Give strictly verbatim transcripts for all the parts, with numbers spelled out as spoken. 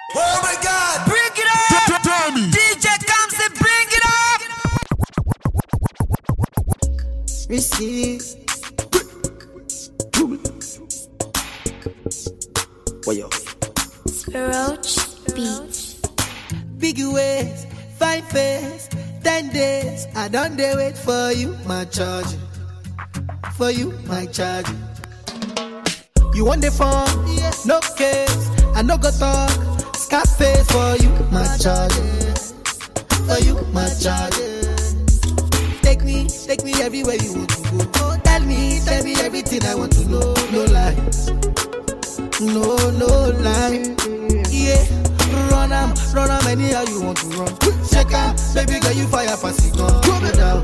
Oh my God! Bring it up! D J Kamsi, bring it up! Receive. What yo? Roach Beats. Big ways, fine face, ten days. I don't dare wait for you, my charge. For you, my charge. You want the phone? Yes. No case. I no go talk. Scarface for you, my charge. For you, my charge. Take me, take me everywhere you want to go. Oh, tell me, tell me everything I want to know. No lies. No, no lie. Yeah, run am, run am anyhow you want to run. Check out, baby girl, you fire pass it gun. No doubt,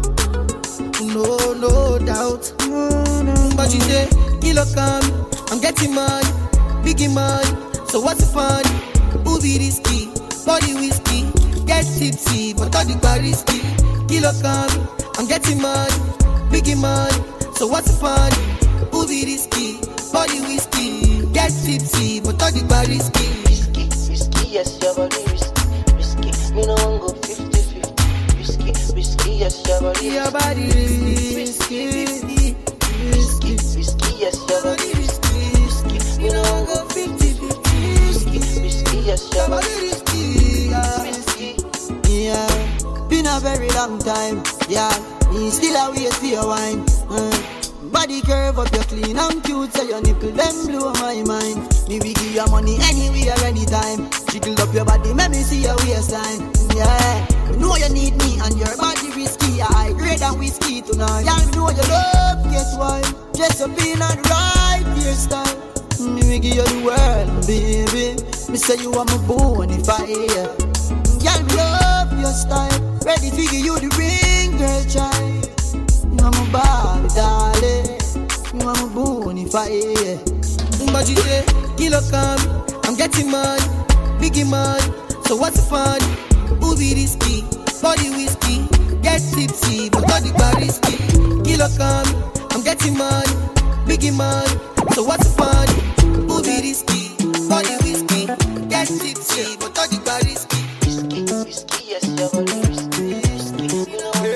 no, no doubt. But you say, kilo come, I'm getting money, biggie money. So what's the fun? Who be risky? Body whiskey, get tipsy, but all the bar risky. Kilo come, I'm getting money, biggie money. So what's the fun? Who be risky? Body whiskey, get tipsy, but all the bar risky. Risky, risky, yes, your body risky. Risky, me no one go fifty-fifty. Risky, risky, yes, your body Your body risky, risky, risky, risky, yes, your body risky. Risky, me no one go fifty-fifty. Risky, risky, yes, your body risky. Risky, yeah. Been a very long time, yeah. Me still a wait for your wine. Uh. Body curve up, you clean and cute, so your nipple them blow my mind. Me we give you money anywhere, anytime. Jiggle up your body, make me see your waistline. Yeah, you know you need me and your body risky. I grade than whiskey tonight. Yeah, you know you love, guess why? Dress up in a right hairstyle. Me we give you the world, baby. Me say you are my bonafide. Yeah, me love your style. Ready to give you the ring, girl, child. You are my Barbie, darling. You are my bonafide. But you say, kilo come, I'm getting money, biggie money. So what's the fun? Who be risky? Body whiskey, get tipsy, but all the bar risky. Kilo come, I'm getting money, biggie money. So what's the fun? Who be risky? Body whiskey, get tipsy, but all the bar risky. risky, risky, yes, your body risky. Risky, you know what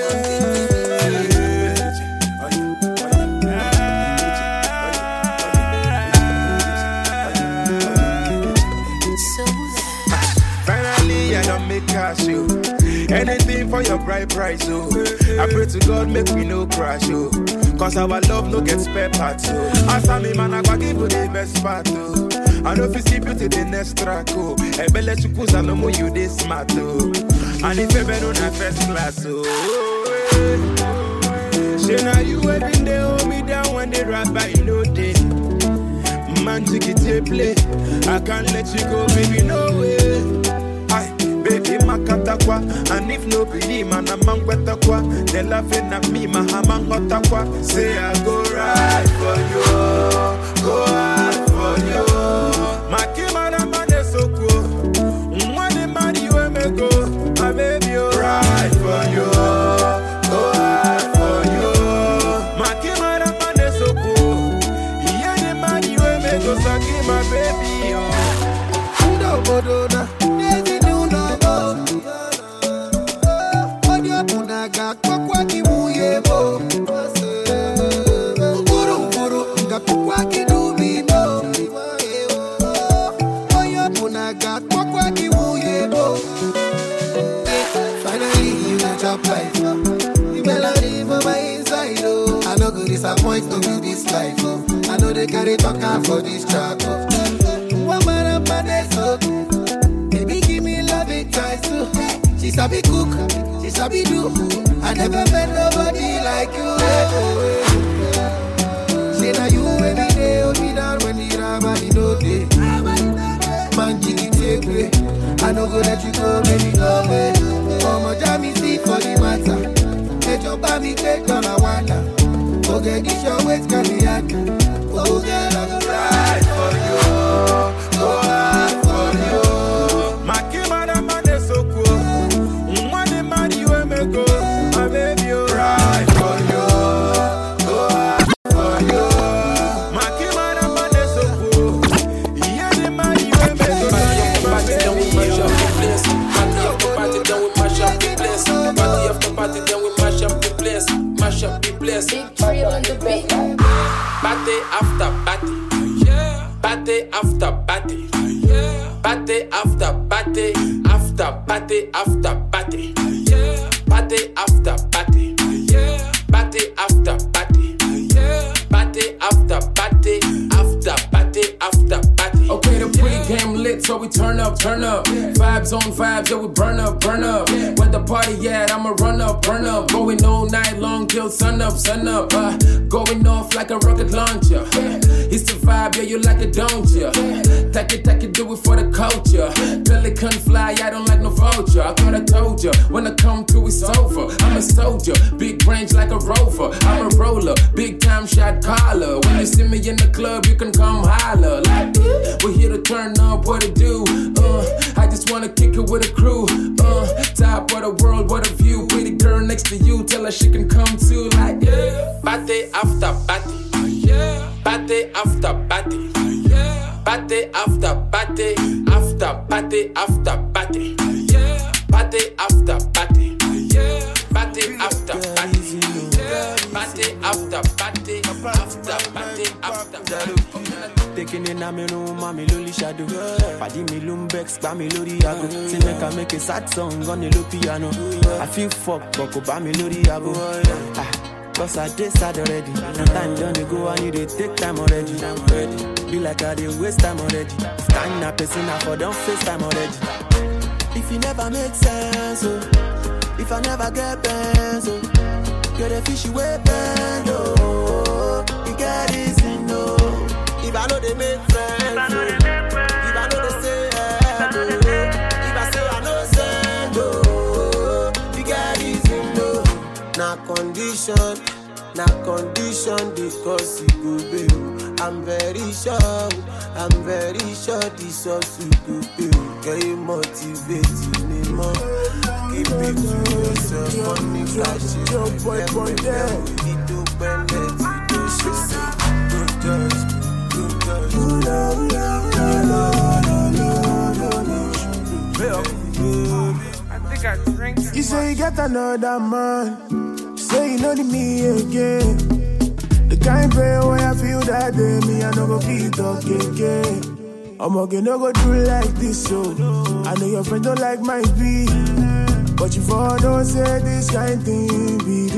cash, yo. Anything for your bright price, yo. I pray to God, make me no crash, yo. Cause our love no get spare parts, yo. After me, man, I go give you the best part, yo. I know if you skip you to the next track, yo. I bet let you cause I know more you this smart, yo. And if you been on a first class, yo. Say now you every day hold me down when they rap by no day. Man, take it to play. I can't let you go, baby, no way. Baby makatakwa, and if no believe man a man wetakwa, they laughing at me, my hamang hotakwa. Say I go right for you, go hard for you. My kimara man is so cool. Money money you me go, my baby you right for you, go hard for you. My kimara man is so cool. Yeah the money you me go, so give my baby you. No bodona. Disappoint to me this life, oh. I know they carry talking for this track, oh. One man up and they so baby give me love it twice too. She sabi cook, she sabi do. I never met nobody like you. Say now you every day hold me down when the rabbi no day. Man jiggy take way. I no go let you go, baby go away. Come on, jammy see for the matter. Let your baby take on a wonder. Okay, this your ways can be at. Oh, girl, I go ride for you. Go hard for you. My kimara man is so cool. Money, money, you me go. My baby, you ride for you. Go hard for you. My kimara man is so cool. Yeah, the money you me go. Party after party. Party after party. After party after party. Party after party. Party after party. Party after party. After party after party. Okay, the pre-game lit, so we turn up, turn up. Vibes on vibes, yeah, we burn up, burn up. Where the party at, I'ma run up, burn up. Going all night long till sun up, sun up. Uh, going off like a rocket launcher. It's the vibe, yeah, you like it, don't ya? Take it, take it, do it for the culture. Pelican fly, I don't like no vulture. I thought I told ya, when I come through, it's over. I'm a soldier, big range like a rover. I'm a roller, big time shot caller. When you see me in the club, you can come holler. Like, we're here to turn up, what to do? Uh, I just wanna kick it with a crew. Uh, top of the world, what a view. Pretty girl next to you, tell her she can come too. Like, yeah. Party after party. Party after party. Party after party. After party after party. Party after party. Party after party. Party after party. After party after party. Taking in a me room, mommy loli shadow. Paddy me lumbex, ba me lori ago. Say make I make a sad song on the low piano. I feel fucked, but go ba me lori ago. Cause I did sad already. No time done to go, I need to take time already. I'm ready. Be like I did waste time already. If time not person, I for don't face time already. If you never make sense, oh. If I never get bands, oh. Get a fishy way band, oh. You get easy, no. If I know they make friends, oh. If I know they say help, oh. If I say I know send, oh. You get easy, no. Na condition, na condition because you go bail. I'm very sure, I'm very sure this also go bail. Can you motivate me more? Keep it to yourself, money flashes. Your boy, boy, there. We do bend it, we do she say. Don't touch me, don't touch me. I think I drink. You say you got another man. Say you know the me again. The kind prayer where I feel that day, me I no go feel talk again. I'm okay, no go through like this, so I know your friends don't like my beat, but you for don't say this kind thing be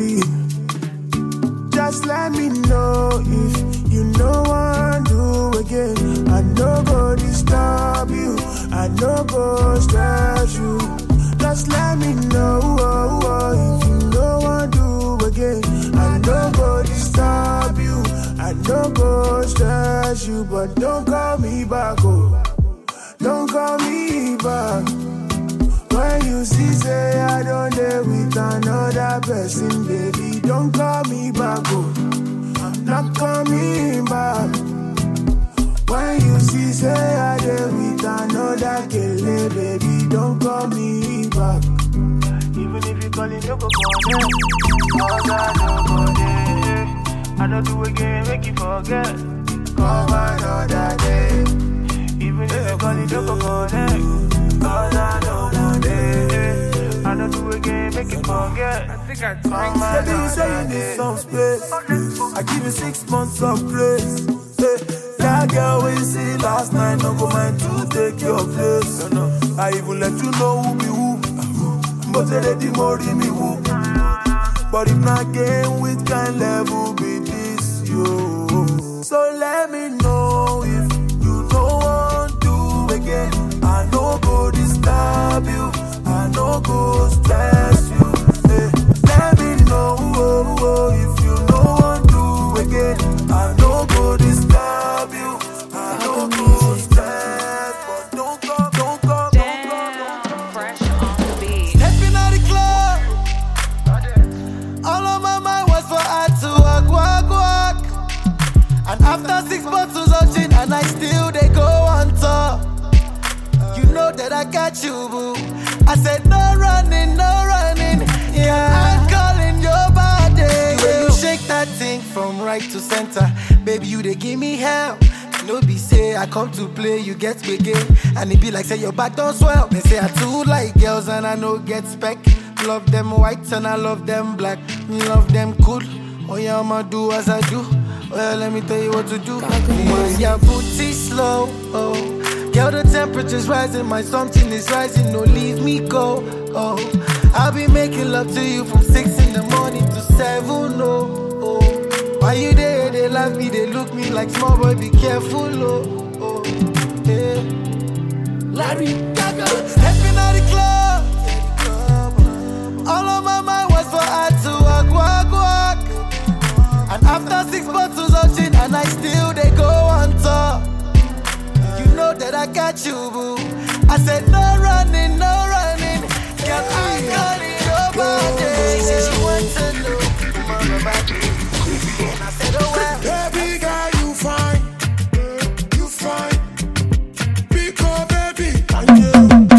real. Just let me know if you know what do again. I no go disturb you, I no go stress you. Just let me know oh, oh, if you know what do again. I no go disturb you, I no go stress you, but don't call me back, oh, don't call me back. When you see say I don't live with another person, baby, don't call me back, oh, I'm not coming back. When you see say I live with another kele, baby, don't call me back. Even if you call it, no go call me. Oh God, no go there. I don't do again, make you forget. Come another day. Even if you call it, no go connect. Cause I don't go there. I don't do again, make you forget. I think I drink. Baby, you say you need some space. I give you six months of grace. Hey, that girl we see last night, no go mind to take your place. I even let you know who be who, but they let the more me who. But if not game, which kind level be this, yo? So let me know if you don't want to again. I no go disturb you, I no go stress you. Hey, let me know oh, oh, if you don't want to again. I no go disturb you, I no go stress. But don't go, don't go, don't go, don't go. Fresh on the beat. Stepping out the club, all on my mind was for her to walk, walk, walk. And after six bottles of gin, and I still they go on top. You know that I got you, boo. I said no running, no running. Yeah, I'm calling your body. The way you shake that thing from right to center, baby, you they give me hell. No be say I come to play, you get me game. And it be like say your back don't swell. They say I too like girls and I no get spec. Love them white and I love them black. Love them cool. Oh yeah, I'ma do as I do. Well, let me tell you what to do. When your booty slow, oh. Girl, the temperature's rising, my something is rising. No, leave me go, oh. I'll be making love to you from six in the morning to seven, oh. oh. Why you there? They love me, they look me like small boy. Be careful, oh. oh. Yeah. Larry Gaga, stepping out the club. All on my mind was for her to walk, walk, walk. And after six bottles of gin, and I still they go on top. You know that I got you, boo. I said no running, no running. Girl, I got it over there. She said she wants to know more about me. And I said, oh well. Baby girl, you fine, you fine. Pick up, baby, and you.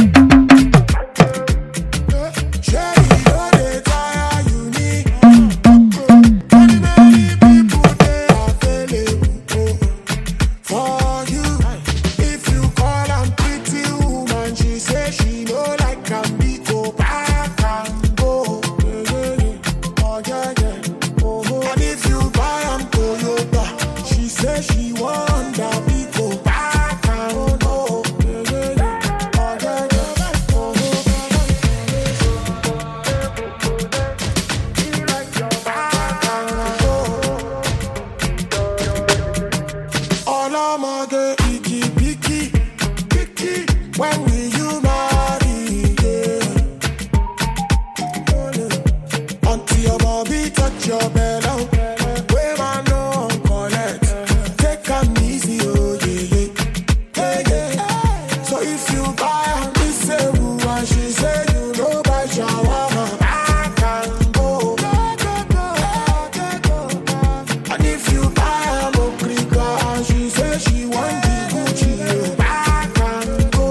Cherry, don't they tire, you need. Many, many people they are available for you. If you call her pretty woman, she say she know like can be go back and go. Oh yeah, yeah. Oh, and if you buy am Toyota, she say she want that we go back and go. Oh yeah, yeah. Oh all I'ma get icky, picky, picky. When will you marry? Yeah. Until your body touch your belly, where man no collect. Take 'em easy, oh yeah, yeah, yeah, yeah. So if you buy her this say who and she say you know buy shawarma, back and go. And if you buy her mokrika and she say she want the Gucci, oh, back and go.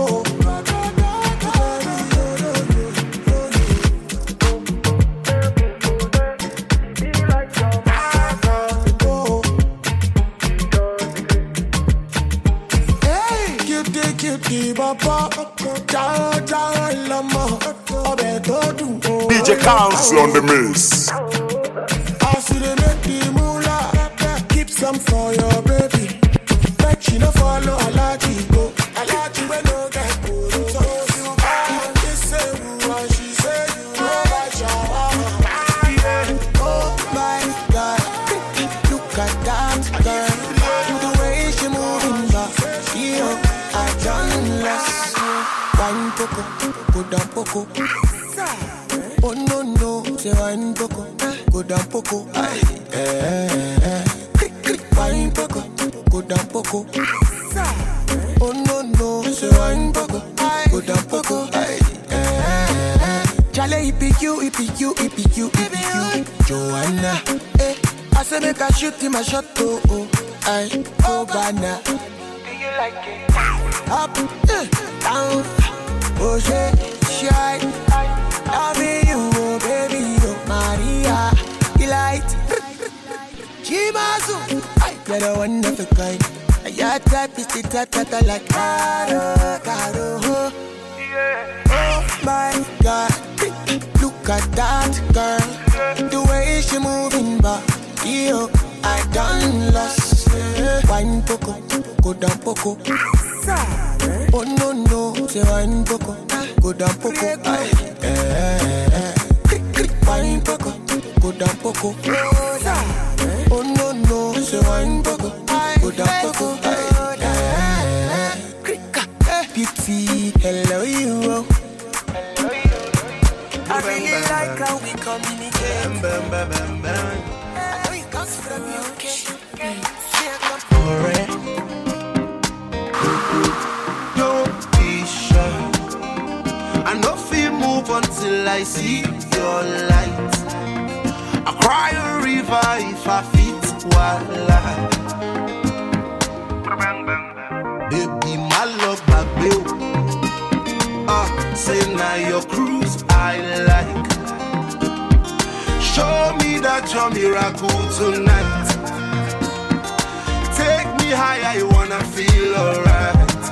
Back and go. Hey, cutie, cutie, baba, jao, jao, lama, obe todu, oh. D J Council on the mix. I see they make the moolah, keep some for your baby. Make she no follow Alaji go, Alaji we no get good. So if you buy this say who and she say you know that shawarma, yeah. Oh my God, look at that girl. The way she moving back, yo, I done lost. One poco, go down poco. Oh no no, say one poco, go down poco. Aye, eh, eh. One poco, go down poco. Oh no no, say one poco, go down poco. Aye, eh, eh. Charlie, it be you, it be you, it be you, it be you, Joanna. Eh, I say make I shoot him a shot, oh oh, aye, oh banana. Do you like it? Up, eh, down, oh shit, shine. Loving you, oh baby, oh Maria, delight. Chimazu, you're the one of a kind. Your type is the type that I like. Caro, caro, oh my God, look at that girl. The way she moving back, yo, I done lost. Wine poco, go down poco. Oh no no, say wine poco, go down poco. Aye, eh, eh. Wine poco, go down poco. Oh no no, say wine poco, go down poco. Aye, eh, eh. Beauty, hello you. I really like how we communicate. I know it comes from you, okay? Alright. Don't be shy. I know feel move until I see your light. I cry a river if I fit wala. Baby, my love, my bill. Ah, say now your cruise I like. Show me that your miracle tonight. Take me higher, I wanna feel alright.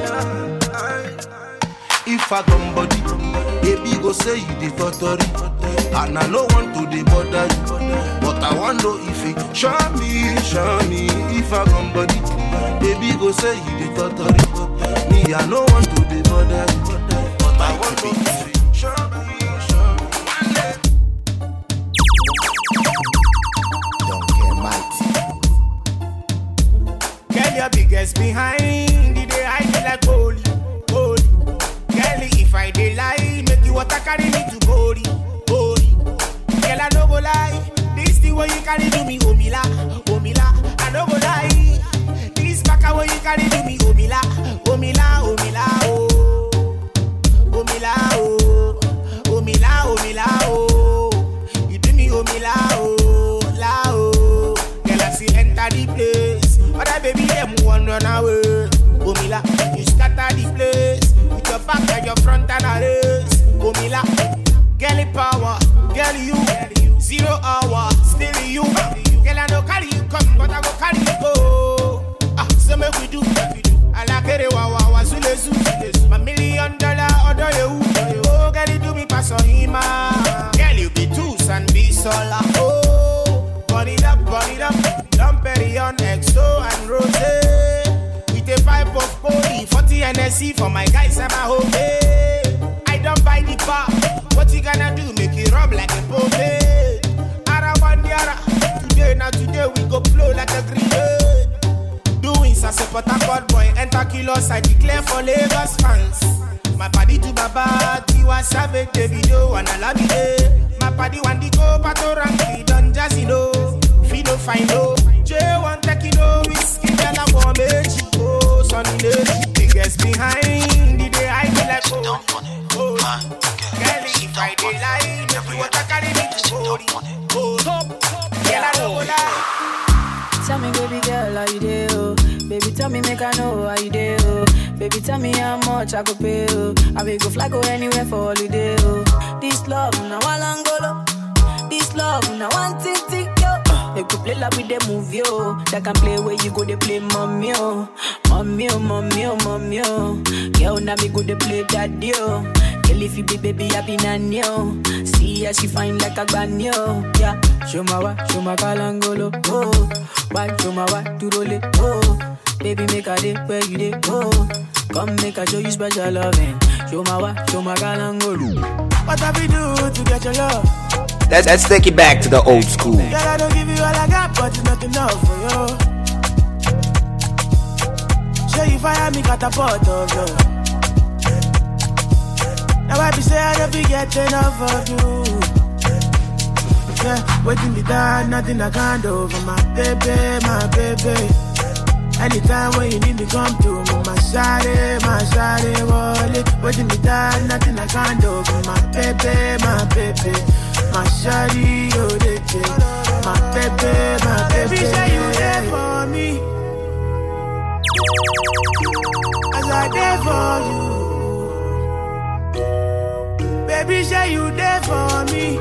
If I come body, baby go say you the totally. And I no want to dey bother you, but I want know if it show me, show me if I come body. Baby go say you dey totally. Me I no want to dey bother you, but I want know if it show me, show me. Don't care mighty. Girl, your biggest behind the day I feel like holy, holy. Girl, if I dey lie, make you water carry me to body, body. Girl, I no go lie, this thing where you carry do me, oh me la, oh me la. I no go lie, this back where you carry do me, oh me la, oh me la, oh me la, oh, oh me la, oh, oh me la, oh me la, oh. You do me, oh me la, oh, la, oh. Girl, I see enter the place, but I baby them one run away. Oh me la, you scatter the place with your back and your front and a race. Oh me la, girl power, girl you, zero hour, still you. Girl I no carry you come, but I go carry you go. Ah, so make we do, make we do. I like it, wa wa wa, zule zule. My million dollar order you. Oh, girl you do me pass on him. Girl you be two and be sola. Oh, burn it up, burn it up. Dump on X O and Rose. With a pipe of Cody, forty N S C for my guys and my home. I don't buy the bar. What you gonna do? Make it rub like a pomade. Ara one yara. Today, now today we go blow like a grenade. Doing Sase Port boy, enter kilos, I declare for Lagos fans. My party to Baba, Tiwa Savage, Davido, and Alamide. My party one the go, Pato Ranky, Don Jazino. Fino Fino, J one Tequino, whiskey, and I want me. Oh, sunny day, biggest behind the day I feel like oh, oh, girl, if I dey lie, make you water carry me to body, oh, girl, I don't lie. Tell me, baby girl, how you dey, oh? Baby, tell me, make I know how you dey, oh? Baby, tell me how much I go pay, oh? I will go fly, go anywhere for holiday, oh? This love, now I long go, this love, now one tick tick, yo. They could play like with the movie, oh. That can play where you go, they play mommy, oh. Mommy, oh, mommy, oh, mommy, oh. Girl, now me go, they play daddy, oh. Girl, if you be baby, I be nanny, oh. See how she fine like a granny, oh. Yeah, show my wa, show my kalangolo, oh. Why, show my wa, to roll it, oh. Baby, make a day where you dey, oh. Come make a show you special loving. Show my wa, show my kalangolo. What have we do to get your love? Let's, let's take it back to the old school. Girl, I don't give you all I got, but it's not enough for you. Show you fire me, got a pot of love. Now I be say I don't be getting enough of you. Yeah, waiting me down, nothing I can't do for my baby, my baby. Anytime when you need me, come to me, my shawty, my shawty, wallet. Waiting me down, nothing I can't do for my baby, my baby. My shawty, oh, they take my baby, my baby. Baby, say you there for me, as I there for you. Baby, say you there for me,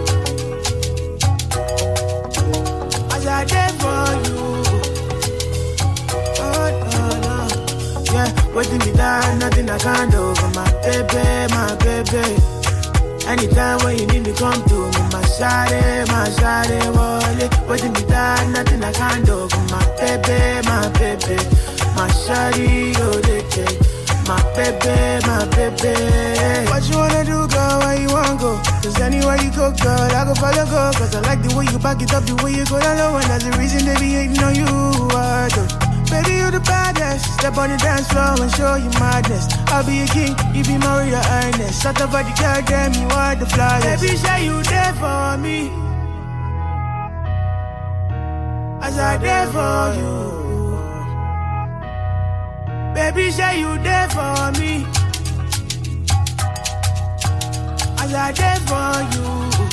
as I there for you. Oh, no, no. Yeah, waiting me down, nothing I can't do for my baby, my baby. Anytime when you need me, come to me, my shawty, my shawty, wallet. Waiting me down, nothing I can't do for my baby, my baby. My shawty, oh, they take my baby, my baby. What you wanna do, girl, where you wanna go? Cause anywhere you go, girl, I go follow, go. Cause I like the way you back it up, the way you go down low. And that's the reason they be hating on you, I do. Baby, you the baddest. Step on the dance floor and show you madness. I'll be a king, you be my real highness. Shut up about the girl, damn, you are the flyest. Baby, say you there for me, as I there for you. Baby, say you there for me, as I there for you.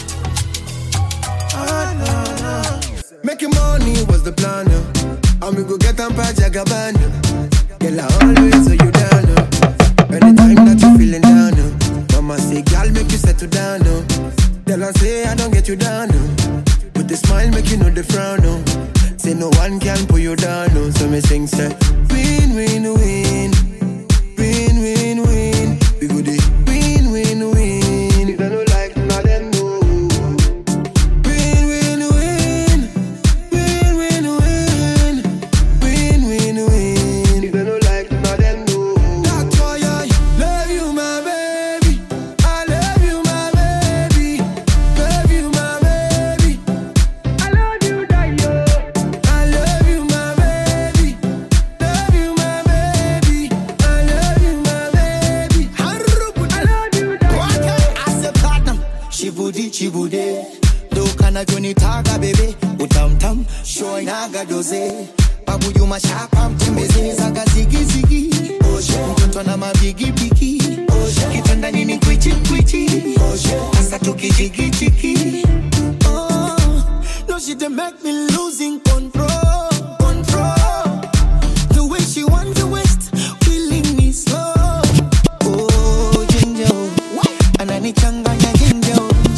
Oh, no, no. Making money was the plan, yeah. And we go get them by Jagabana. Girl, I always hold you down, no. Anytime that you feeling down, no. Mama say, girl, make you settle down, no. Tell her, say, I don't get you down, no. With the smile, make you know the frown, no. Say, no one can pull you down, no. So me sing, say, win, win, win. Win, win, win. We go the win, win, win. If they don't like, none of them, no. Najonitaga baby, utamtam, show naga doze. Babu you mashapa mtembeze, zaga zigi zigi. Mtoto na mabigi bigi. Kitanda nini kwichi kwichi. Asa tuki chiki chiki. Oh, no she dey make me losing control, control. The way she want to waste, feeling me slow. Oh, ginger, anani changanya ginger.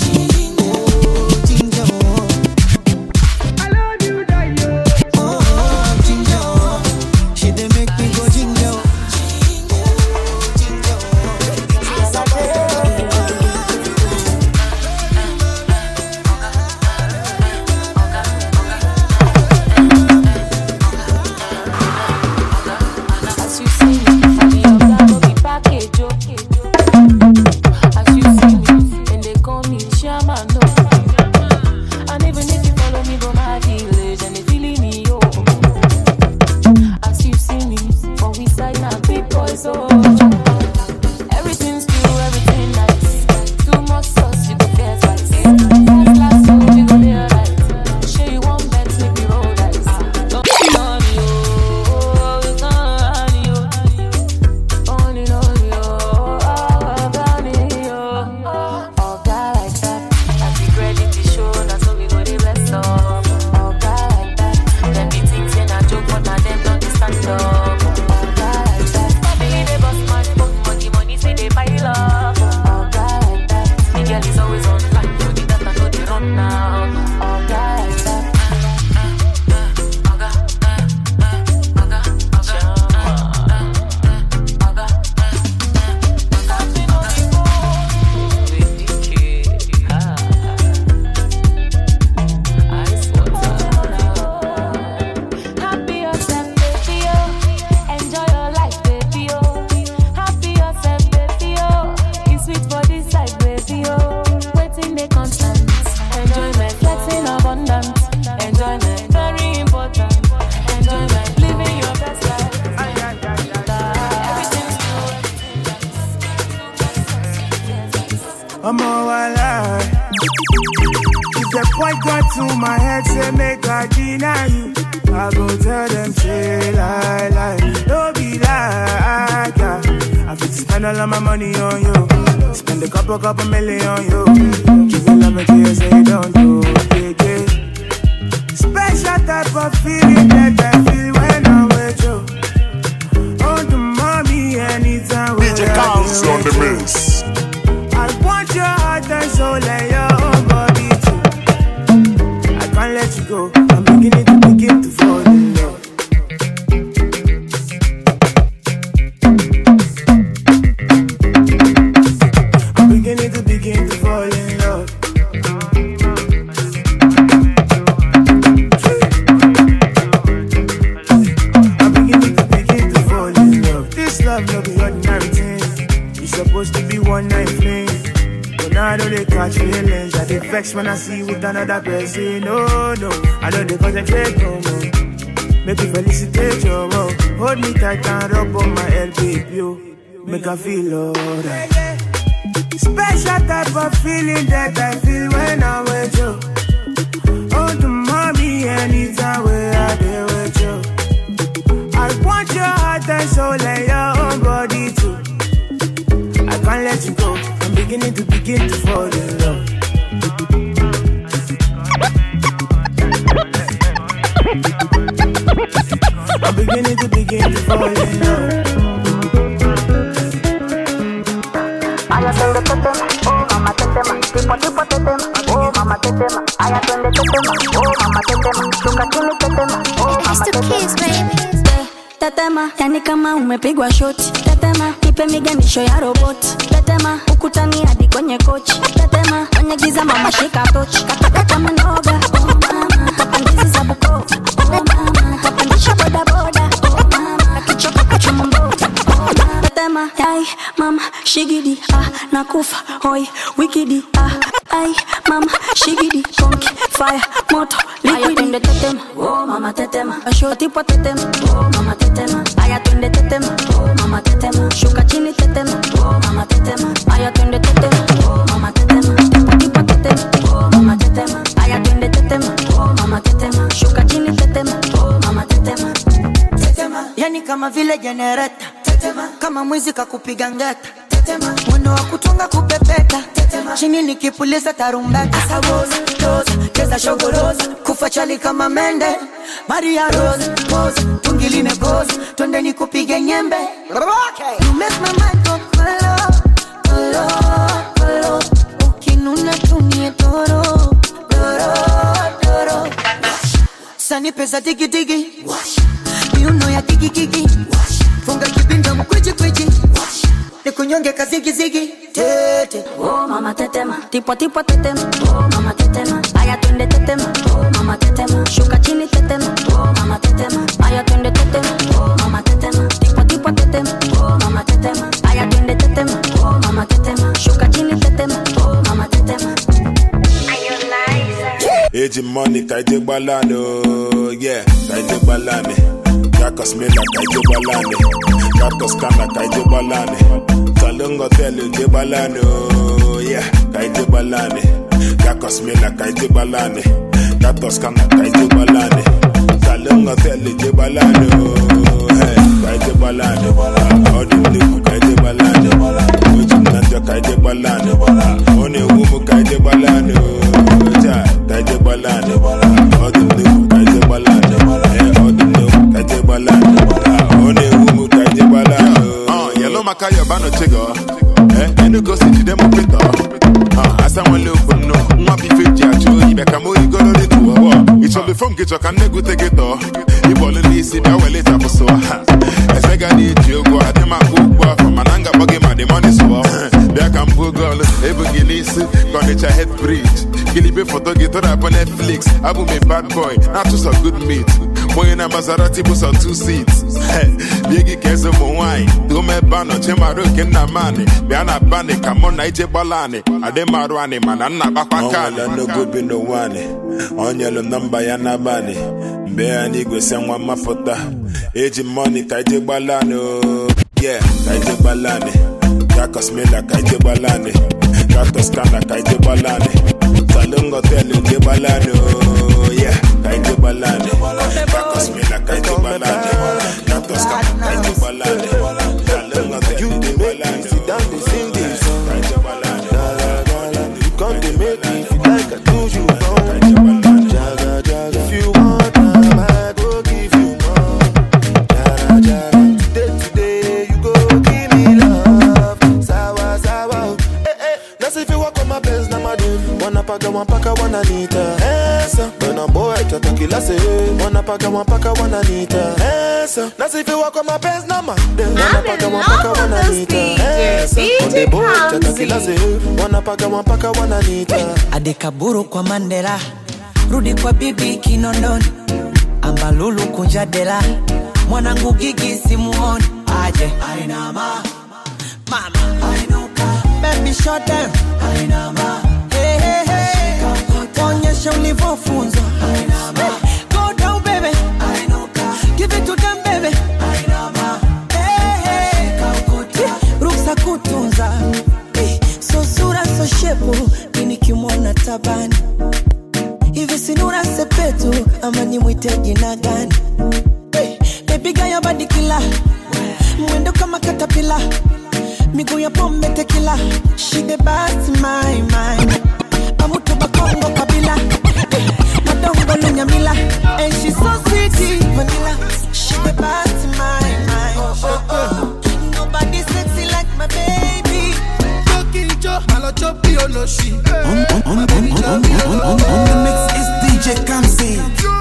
Couple million on you. Keep it loving till you say you don't do. Yeah, yeah. Special type of feeling that I feel when I'm with you. Oh, the mommy anytime. D J Counts on the mix. I want your heart and soul and your whole body too. I can't let you go. I'm beginning to begin to fall in love. Vex when I see you with another person. No, no, I know they concentrate no more. Make you felicitate your love. Hold me tight and rub on my head, baby. You make I feel alright. Special type of feeling that I feel when I'm with you. Oh, the mommy anytime where I be with you. I want your heart and soul and your own body too. I can't let you go. I'm beginning to begin to fall in love. I'm beginning to begin to fall in love. I attend the tetema, oh mama tetema, tipo tipo tetema, oh mama tetema. I attend the tetema, oh mama tetema, suka chini tetema, oh mama tetema. Tetema, yani kama umepigwa shoti. Tetema, nipe miganisho ya roboti. Tetema, ukutani hadi kwenye kochi. Tetema, kwenye giza mama shika tochi. Kataka kama noga, oh mama, kapandizi za buko, oh mama, kapandisha boda boda, oh mama, nakichoka kuchuma mboga, oh mama. Tetema, ay mama, shigidi, ah, nakufa, hoi, wikidi, ah, ay mama, shigidi, konki, fire, moto, liquidi. Tetema, oh mama tetema, asho tipo tetema, oh mama tetema, aya twende tetema, oh mama tetema, shuka chini tetema, oh mama tetema, aya twende tetema, oh mama tetema, tipo tipo tetema, oh mama tetema, aya twende generator. Tetema. Kama mwizi kakupiga ngeta. Tetema. Mwendo wa kutunga kupepeta. Tetema. Chini nikipuliza tarumbeta. Asawoza, toza, keza shogoroza. Kufa chali kama mende. Maria Rose, pose, tungi limekoza. Twende nikupige nyembe. Okay. You make my mind go kolo, kolo, kolo. Ukinuna tumie toro, toro, toro. Sani pesa digi digi. Miuno ya kiki kiki. Funga kibinda mkwiji kwiji. Nikunyonge kazigi zigi. Tete. Oh mama tetema, tipo tipo tetema. Oh mama tetema, aya twende tetema. Oh mama tetema, shuka chini tetema. Oh mama tetema, aya twende tetema. Oh mama tetema, tipo tipo tetema. Oh mama tetema, aya twende tetema. Oh mama tetema, shuka chini tetema. Oh mama tetema. Age money kaije balano, yeah, kaije balane. Jakos mela kaije balane. Jakos kana kaije balane. Salongo tele je balano, yeah, kaije balane. Jakos mela kaije balane. Jakos kana kaije balane. Salongo tele je balano, hey, kaije balane. Odi ndiku kaije balane. Oji nanja kaije balane. One wumu kaije balane. Ja, kaije balane. Odi ndiku kaije balane. Eh, odi ndiku kaije balane. One wumu kaije balane. Ah, yellow makayo bano chigo. Eh, enu go sit them up it. Ah, asa one look no. Nwa bi feji ajo, ibe kamo igoro de tuwa. It will be from get your can nego take it off. You ball in this, it will later for so. As I got it, you go at my hook from Mananga buggy, my the money so. There can go girl, ever Guinness, gonna your head bridge. Gilly photo get up on Netflix. Abu me bad boy, not just a good meat. Boy in a Maserati bus on two seats. Biggie cares of wine. Do me bano, Chemaro, Kena Mani. Biana Bani, come on, Naije Balani. Ademaruani, man, I'm not Bakaka. No good be no one. On yellow number, Yana Bani. Beani go send one mafota. Age money, Kaije Balano. Yeah, Kaije Balani. Jakos Mela, Kaije Balani. Jakos Kana, Kaije Balani. Salongo Tele, Je Balano. Yeah, Kaije Balani. Jakos Mela, Kaije Balani. Jakos Kana, Kaije Balani. Salongo Tele, Je Balani. Sit down, they sing this song. Kaije Balani. You come to make me feel like I do you wrong. Kaije Balani. Jaga, jaga. If you want time, I go give you more. Jara, jara. Today, today, you go give me love. Sawa, sawa. Eh, eh. That's if you walk on my best, now my dude. Wanna paka, one paka, one anita. Esa. When a boy, tata kila se. Wanna paka, one paka, one anita. Esa. That's if you walk on my best, now my dude. Wanna paka, one paka, one anita. Esa. When the boy, tata kila se. Wanna paka, one paka, one anita. Adekaburu kwa Mandela. Rudi kwa bibi Kinondoni. Ambalulu kunjadela. Mwanangu Gigi simuoni. Aje Ainama Mama Ainuka Baby shut down Ainama Hey hey hey Onyesha ulivyofunzwa Ainama Go down baby Ainuka Give it to them baby Ainama Hey hey Ruksa kutunza So sura so shepu Mini kimona tabani Hivi sinura sepetu ama nimwite jina gani? Hey, baby gaya body killer. Mwendo kama katapila. Miguu ya pombe tequila. She the best in my mind. Amutu bakongo kabila. Hey, madongo lunyamila. And she's so sweet vanilla. She the best in my mind. Oh, oh. Nobody sexy like my baby. Malo chopi oloshi. On, on, on, on, on, on, on, on, on the mix is D J Kamsi.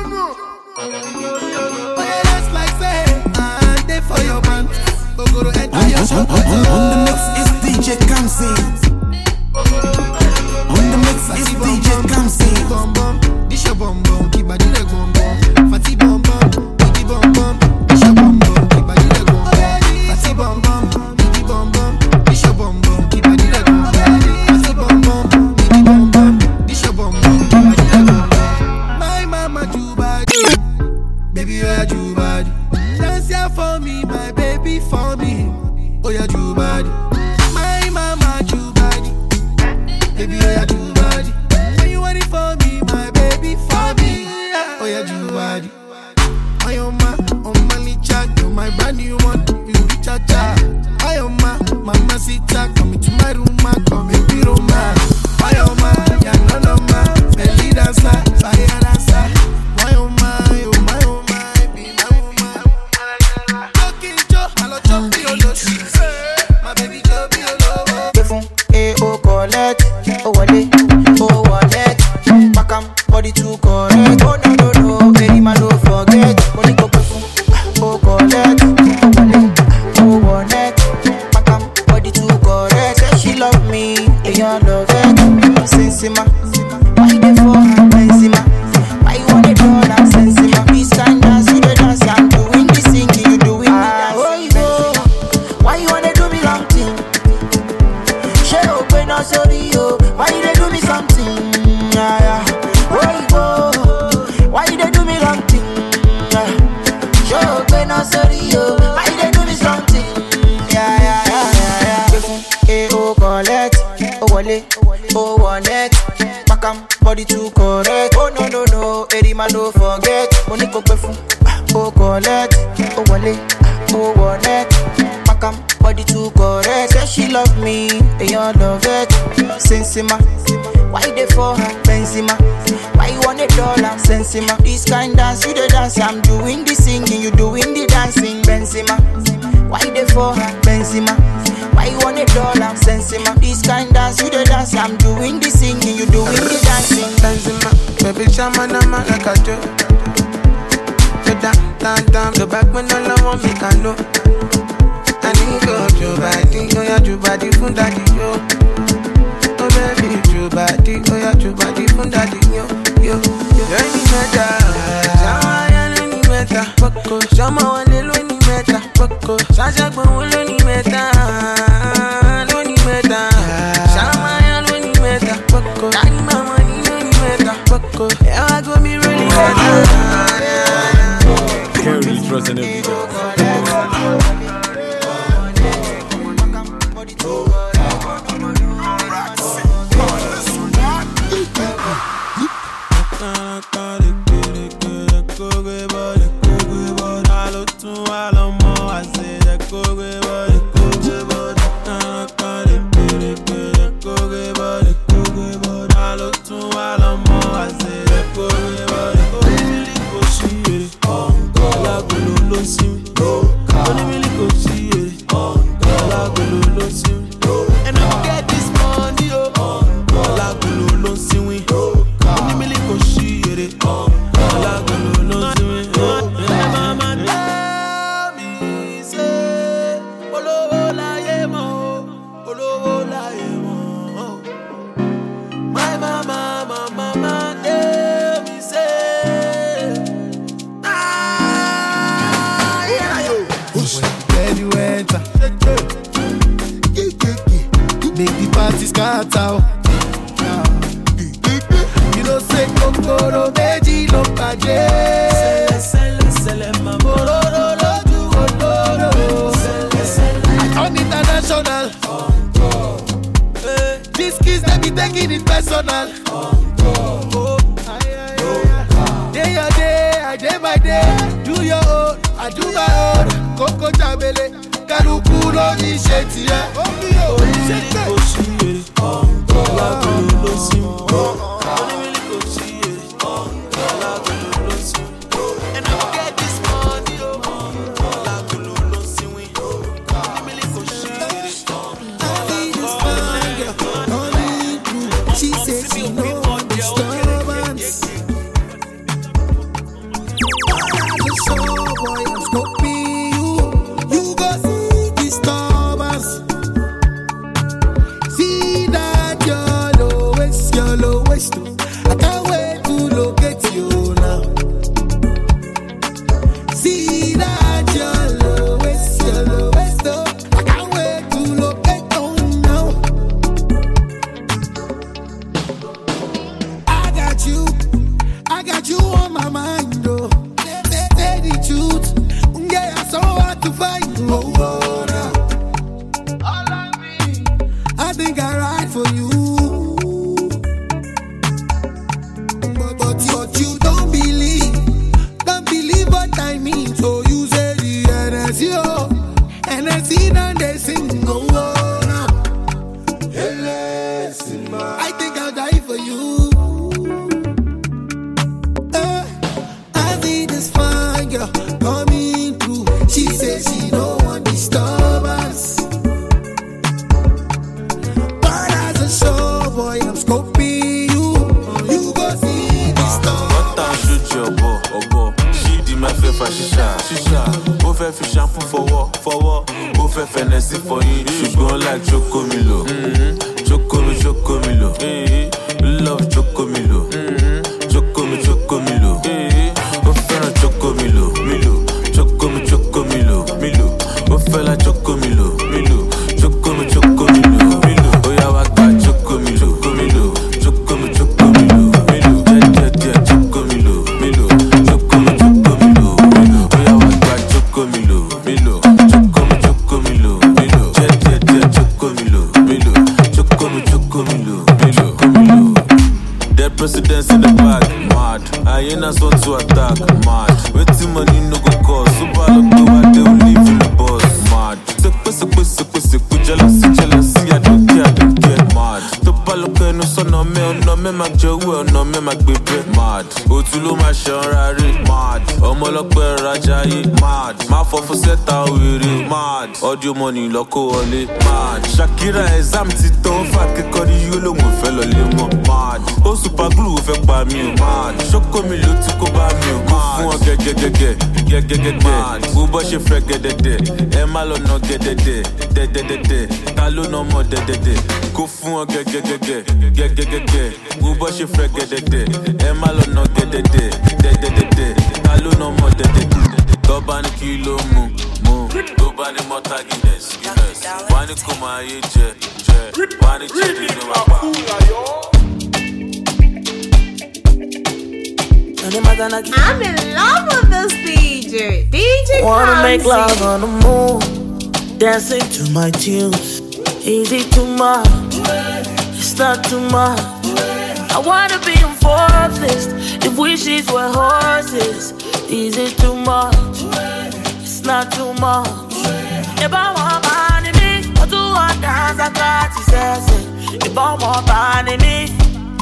Oh yeah, that's like say, I'm there for your man. Ogoro enter your shop. On, on, on the mix is D J Kamsi. On the mix is D J Kamsi. Bom bom, dish your bom bom, keep body leg bom bom. Fatty bom bom, biggie bom bom, dish your bom bom, keep body leg bom bom. Fatty bom bom, biggie bom bom, dish your bom bom, keep body leg bom bom. Fatty bom bom, biggie bom bom, dish your bom bom, keep body leg bom bom. My mama Juba, baby you are Juba. Dance here for me, my baby for me. Oh yeah Juba. My mama Juba, baby you are Juba. When you want it for me, my baby for me. Oh yeah Juba. Oh yeah ma, oh my licha, you're my brand new one. wale, oh one net. Back am body too correct. Oh no no no, Eddie man no forget. Money go befu, oh collect, oh wale, oh one net. Back am body too correct. Say she love me, they all love it. Sensima, why they for her Benzema? Why you want a dollar? Sensima, this kind dance you the dance. I'm doing the singing, you doing the dancing. Benzema, why they for her Benzema? Why you want a dollar? Sensima, this kind dance you the dance. I'm doing the singing, you doing the dancing. Benzema, baby shaman I'm like a joke. The down, down, down, the back when all I want me can know. I need go to body, oh yeah, to body from daddy yo. Oh baby, to body, oh yeah, to body from daddy yo, yo, yo. Any matter, Shama ya any matter, Poco, Shama wale lo ni matter, Poco, Sasha gbo lo ni matter, lo ni matter, Shama ya lo ni matter, Poco, Kani mama ni lo ni matter, Poco, yeah I go me really matter. Carry trust in every day. Come pussy, pussy, pussy, pussy, jealousy, jealousy, I don't care, I don't care. Mad. To paloke no son no me, no me mag jowo, no me mag bebe. Mad. Otulo ma shanrari. Mad. Omolope rajayi. Mad. Ma fofo seta wiri. Mad. Audio money loko ole. Mad. Shakira exam ti to fa ke kori yolo mo fe lo le mo. Mad. O super glue fe pa mi. Mad. Shoko mi lo ti ko ba mi. Mad. Fun o ge ge ge ge ge ge ge ge. Bo bo she fe ge de de. E ma lo no ge de de de de de de. Ta lo no mo de de de. Go fun o ge ge ge ge ge ge ge ge. Bo bo she fe ge de de. E ma lo no ge de de de de de de. Ta lo no mo de de de. To ba ni kilo mu mu. To ba ni mota Guinness Guinness. Wa ni ko ma ye je je. Wa ni je ni no wa pa. I'm in love with this D J. D J Wanna make Kamsi. love on the moon, dancing to my tunes. Is it too much? It's not too much. I wanna be on Forbes list if wishes were horses. Is it too much? It's not too much. If I want money, me, I do want dance, I got to say. If I want money, me,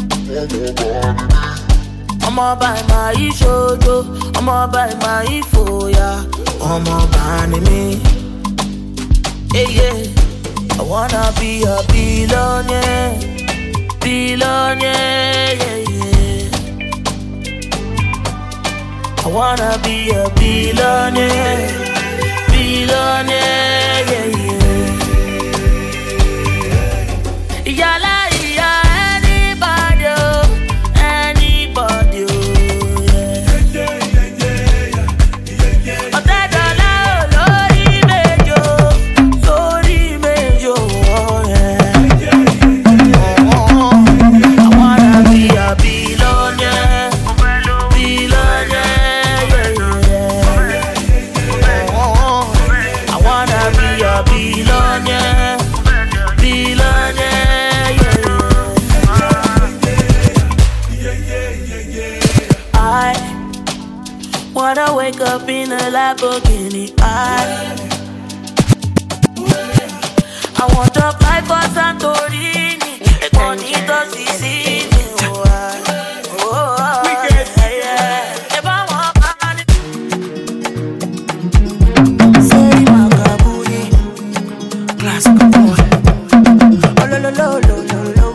I'ma buy my shojo, I'ma buy my foya, I'ma buy me. Yeah, yeah. I wanna be a billionaire, billionaire, yeah, yeah. I wanna be a billionaire, billionaire, yeah, yeah. Yala, yeah, anybody, anybody, yeah. Oh, that dollar, lori mejo, lori mejo, yeah. I wanna be a billionaire, billionaire, yeah, yeah. I wanna be a billionaire, billionaire, yeah. I wanna wake up in a Lamborghini. I I want to fly for Santorini, Bonito Sicily. Oh, I- oh, oh, yeah, yeah. If I want money, say Makaburi, glass boy. Oh, lo, lo, lo, lo, lo, lo.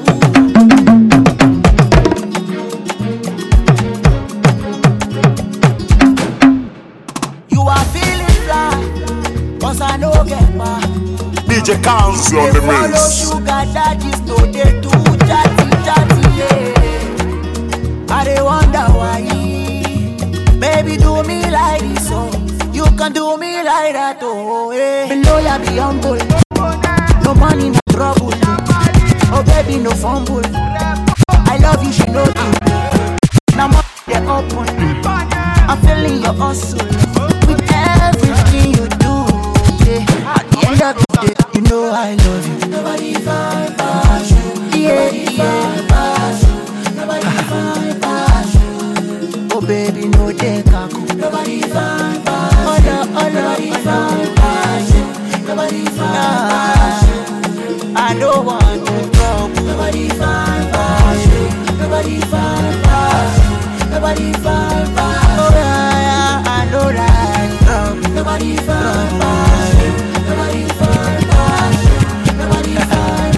You are feeling fly, cause I know get back. D J Kamsi on the Follow mix. sugar daddies, no they too chatty chatty, yeah. I dey wonder why. Baby, do me like this, oh. You can do me like that, oh, yeah. Be loyal, be humble. No money, no trouble. Oh, baby, no fumble. I love you, she know you. Now my they open. I'm feeling your hustle with everything you do, yeah. At the end of the day, you know I love you. Nobody find passion. Yeah, yeah. Nobody find passion. Oh baby, no take a cool. Nobody find passion. Oh no, oh no, nobody find passion. Nobody find passion. I don't want to trouble. Nobody find passion. Nobody find passion. Nobody find passion. Oh yeah, yeah, I know that. Um, nobody find passion. Nobody find passion. Nobody find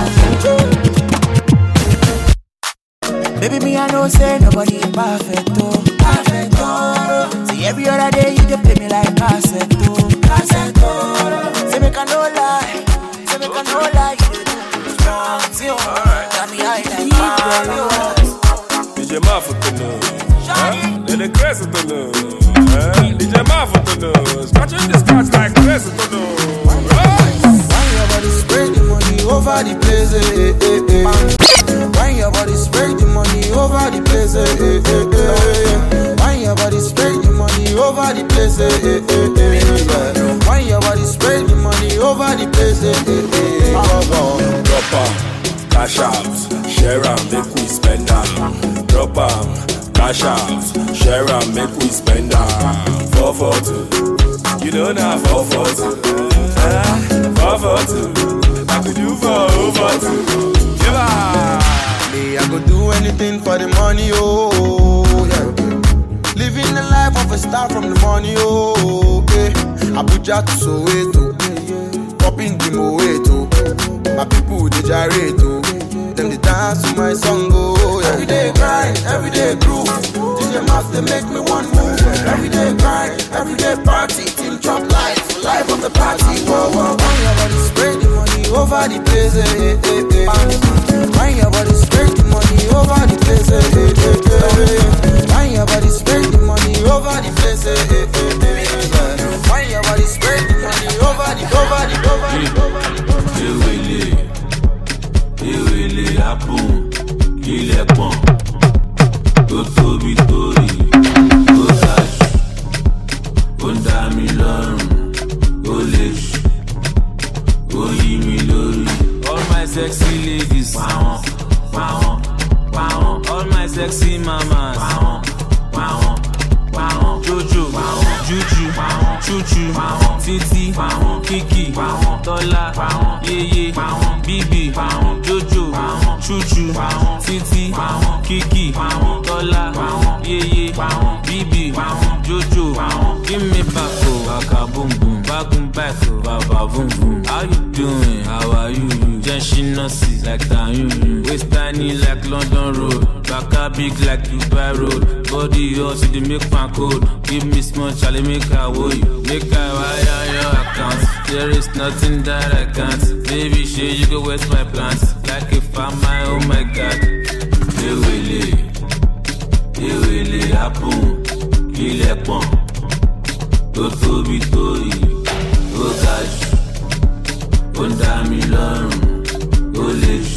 passion. Baby, me I know say nobody perfect, oh, perfect, oh. See every other day you dey play me like cassette, oh, cassette, oh. Say make I no lie, say make I no lie, you dey do strong, see oh, got me high like fire. D J Mafia Tano, let the crazy Tano, D J Mafia Tano, scratching the scratch like crazy Tano. Why your body spray the money over the place, eh, eh, eh. Why your body spray the money over the place, eh, eh, eh, eh. Why your body spray the money over the place, eh, eh, eh, eh. Why your body spray the money over the place, eh, eh, eh. Drop am, cash out, share am, make we spend am. Drop am, cash out, share am, make we spend am. four forty, you know now four forty. Uh, over two. I could do for over two. Yeah. Me, I could do anything for the money, oh, yeah. Living the life of a star from the money, oh, yeah. Abuja to Soweto, popping the Moeto. My people, they gyrate, oh. Them they dance to my song, oh, yeah. Every day grind, every day groove. D J Mass, they make me one move. Every day grind, every day party. Team Trump life, life of the party, whoa, whoa. Why your body spread the money over the place, eh, eh, eh, eh. Why your body spread the money over the place, eh, eh, eh, eh. Why your body spread the money over the place, eh, eh, eh, eh. Why your body spread the money over the, over the, over the, over the. You will it, you will it happen. Kill a pump, go to be story, go cash, go down me long, go lish, go give me lorry. All my sexy ladies, wow, wow, wow. All my sexy mamas, wow, wow, wow. Jojo, wow, Juju, wow, Chuchu, wow, Titi, wow, Kiki, wow, Tola, wow, Yeye, wow, Bibi, wow, Jojo, wow, Chuchu, wow, Titi, wow, Kiki, wow, Tola, wow, Yeye, wow, Bibi, wow, Jojo, wow. Give me back, oh, baka boom boom, back boom back, oh, baba boom boom. How you doing? How are you? Just she not see like that, you. Waist tiny like London Road, baka big like Dubai Road. Body hot, see the make my code. Give me small, Charlie, make I owe you. Make I wire your account. There is nothing that I can't. Baby, sure you go waste my plans. Like if I'm my, oh my God. They will it, they will it happen. Kill a pump, go to be toy, go cash, go down me long, go lish,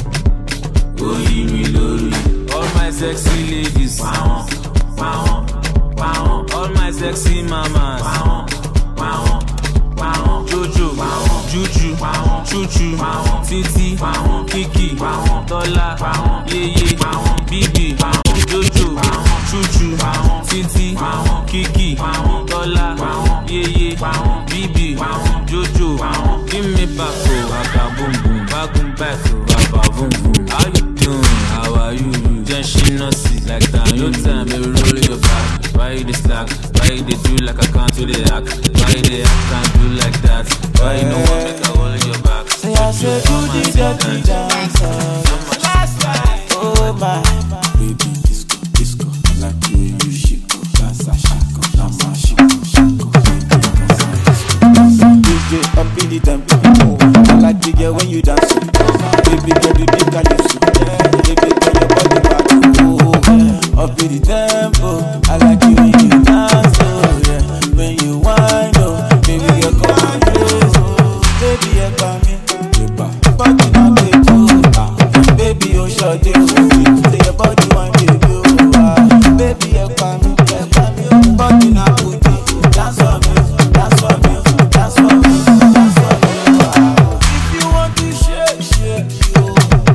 go give me lorry. All my sexy ladies, wow, wow, wow. All my sexy mamas, wow, wow, wow. Jojo, wow, Juju, wow, Chuchu, wow, Titi, wow, Kiki, wow, Tola, wow, Yeye, wow, Bibi, wow, Jojo, wow, Chuchu, wow, Titi, wow, Kiki, wow, Tola, wow, Yeye, wow, Bibi, wow, Jojo, wow. Give me back, oh, baka boom boom, back boom back, oh, baba boom boom. How you doing? How are you? Just she not see like that. No time, baby, roll your back. Why you this slack? Why you they do like I can't do the act? Why you they act can't do like that? Why you know what make I hold your back? Say I said do the dirty dance. Oh my baby disco, disco. I like the way you shake, that's a shake, that's a shake, shake. D J up in the tempo. I like the girl when you dance. Baby girl, the big calypso. Baby girl, your body back. Oh, up in the tempo. I like you when you dance. Oh yeah, when you whine. Oh, baby girl, come and play. Oh, baby, you got me. Body not get too. Baby, you shut it. Say your body one baby. Oh, baby, you got me. Body not good. Dance for me, dance for me, dance for me, dance for me. If you want to shake, shake, yo.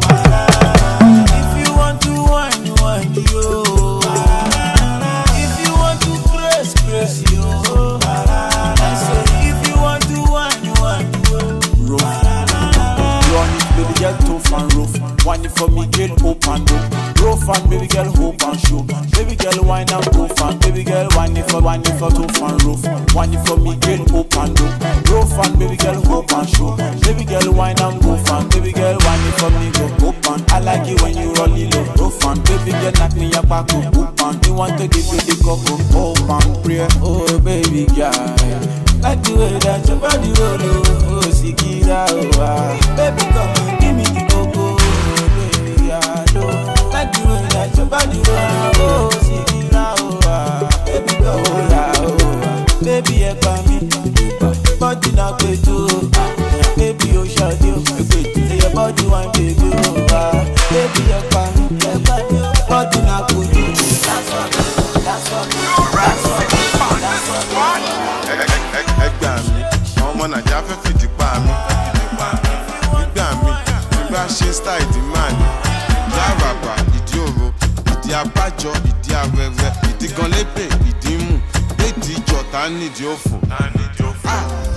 If you want to whine, whine, yo. If you want to press, press, yo. I say, if you want to whine, whine, yo. Run it, baby girl, tough and rough. Whine it for me, girl, open up. Rough and baby girl, hope and show. Baby girl, whine and go fan. Baby girl, whine it for, whine it for tough and rough. Whine it for me, girl, open up. Rough and baby girl, hope and show. Baby girl, whine and go fan. Baby girl, whine it for me, go open. I like it when you roll it low, rough and baby girl, knock me up back up, open. You want to give you the cup of open prayer. Oh baby girl, like the way that your body roll. Oh, Sikira, oh ah. Baby come and give me the cocoa. Baby girl, oh. Like the way that your body roll. Oh, Sikira, oh ah. Baby come, oh yeah, oh ah. Baby you come me, body not good too. Baby you shut you, say your body one baby, oh ah. Baby you come me, body not good too. That's what, that's what, that's what, that's what. Ẹgbà mi, ọmọ Nàìjíríà fẹ́ fìdí pa mi. Gbígbà mi, gbígbà ṣe style ìdí máa ní. Ìdí àràbà, ìdí òro, ìdí abájọ, ìdí awẹ́wẹ́, ìdí gan lébè, ìdí mú. Léèdì ìjọ tá nídìí òfò.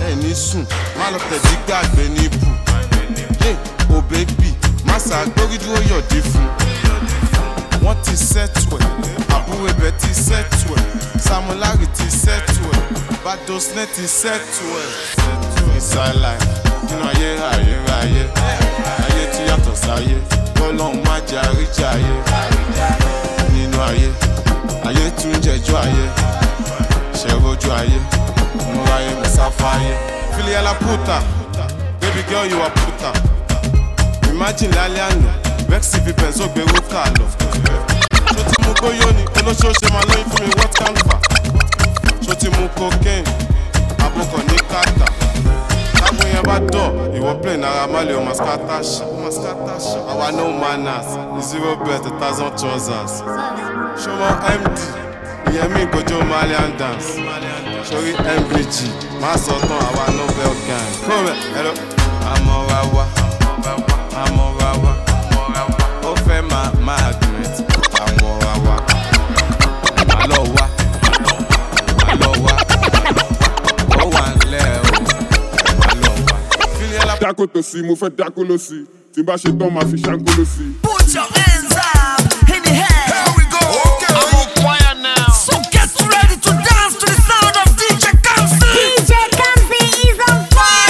ẹni sùn má lọ tẹ̀dí gbàgbé níbù. Oh baby, má ṣàgbórí dúró yọ̀dí fún. Wọ́n ti sẹ́tù ẹ̀, àbúrò ibẹ̀ ti sẹ́tù ẹ̀, Samulari ti sẹ́tù ẹ̀, Badosnet ti sẹ́tù ẹ̀. Ìsàlàyé nínú ayé ayé ayé, ayé tí yàtọ̀ sáyé, Ọlọ́run má jẹ́ àríjà ayé. Nínú ayé, ayé tún jẹjọ́ ayé, ṣẹ̀rojú ayé, mo ráyé mo sáfáyé. Filiala puta, baby girl you are puta. Imagine lálẹ́ àná, Vexy fi bẹ̀nsó gbé rókà lọ. Ṣó ti mú bóyó ni, olóṣó ṣe máa lóyún fún mi what can fa? Ṣó ti mú cocaine, àbúkọ̀ ní kàtà. Táwọn yẹn bá dọ̀, ìwọ play náírà má lè o mascata ṣá. Àwa no manners, zero bet a thousand trousers. Ṣó mọ M D, ìyẹn mi ìgbójó Malian dance. Sórí M V G, má sọ tán àwa Nobel gang. Kúrò ẹ̀rọ, àmọ́ wa wá. Àmọ́ wa wá, ó fẹ́ máa Margaret, àmọ́ wa wá, àlọ́ wá, àlọ́ wá, ó wà ńlẹ̀ o, àlọ́ wá. Dákó tó sí, mo fẹ́ dákó ló sí, tí n bá ṣe tán máa fi ṣáńkó ló sí. Put your hands up in the air. Here we go. Okay. I'm on fire now. So get ready to dance to the sound of D J Kamsi. D J Kamsi is on fire.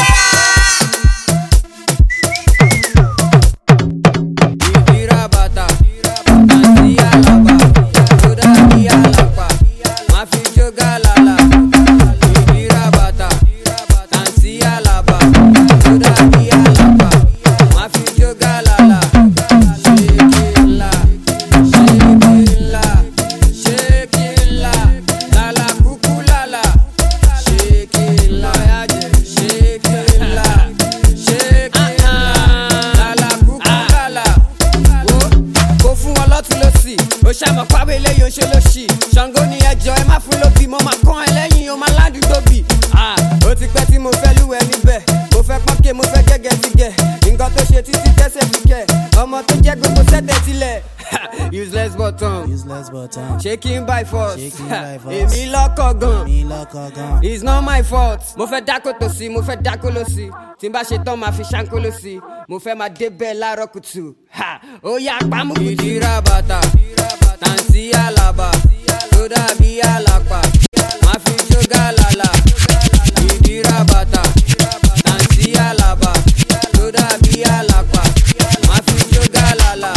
Shaking by force, èmi lọ́kọ̀ gan, it's not my fault. Mo fẹ́ dákó tó sí, mo fẹ́ dákó ló sí, tí n bá ṣe tán máa fi ṣáńkó ló sí, mo fẹ́ máa débẹ̀ láàárọ̀ kùtù, ó yá pàmò kùtù. Ìdíra bàtà, tàǹsí àlàbà, tó dàbí àlàpà, máa fi jógà lálà. Ìdíra bàtà, tàǹsí àlàbà, tó dàbí àlàpà, máa fi jógà lálà.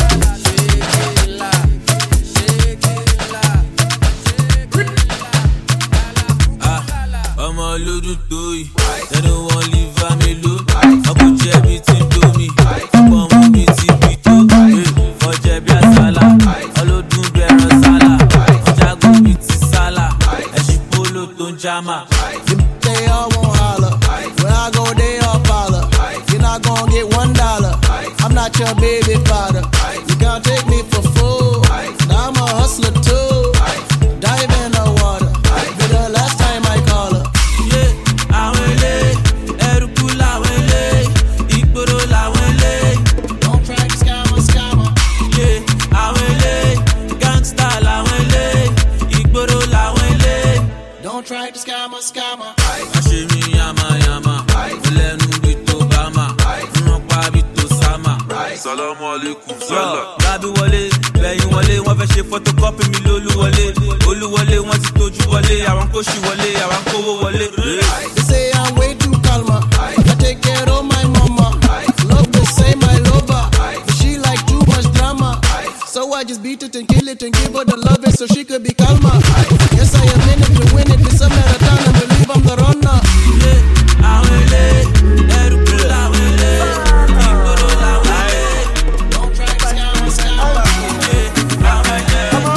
Ọmọ olódún tó yìí, tẹnu wọn lè va mi lò. Ọkọ̀ jẹ̀bi ti ń do mi, ọ̀pọ̀ ọmọ mi ti bì tó. Ọjẹ́ bí àsálà, ọlọ́dún bẹ̀rẹ̀ sálà. Ọjàgùn mi ti sálà, ẹ̀ṣin polo tó ń jámà. They all won't holler. When I go, they all follow. You're not gonna get one dollar. I'm not your baby father. You can't take me for fool. Now I'm a hustler too. Dive in the water. Be the last time I call her. Don't try to scam a scammer. Yeah, awele, gangsta lawele, igboro lawele. Don't try to scam a scammer. Ashemi yama yama, lẹ́nu bí tó bama, nrọ̀pá bí tó sáma. Salamu alaikum sala. Gabi wọlé, bẹ̀yìn wọlé, wọ́n fẹ́ ṣe photocopy mi lólúwọlé. Olúwọlé, wọ́n ti tójú wọlé, àwọn kò ṣì wọlé, àwọn kówó wọlé. They say I'm way too calma. I take care of my mama. Love to say my lover, but she like too much drama. So I just beat it and kill it and give her the love it so she could be calmer. Yes, I am in it to win it. It's a marathon and believe I'm the runner. Yeah, awele, eruku lawele, igboro lawele. Don't try to scam me, scam me. Yeah, awele.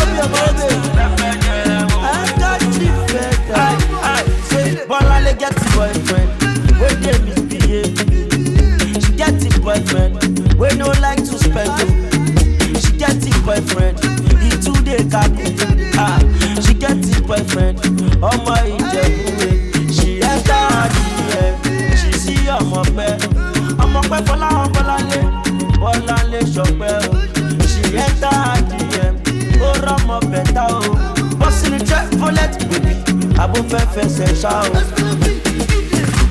Bolale get a boyfriend, we dey misbehave. She get a boyfriend, we no like to spend. She get a boyfriend, he too dey kaku. Ah, she get a boyfriend, ọmọ Ìjẹ̀bú. She enter her D M, she see ọmọ pẹ́, ọmọ pẹ́ Fọlá Bọ́láńlé, Bọ́láńlé Ṣọpẹ́ o. She enter her D M, ó rọ́mọ bẹ̀tà o. Bọ́sì ni Chevrolet baby, abó fẹ́ fẹsẹ̀ ṣá o.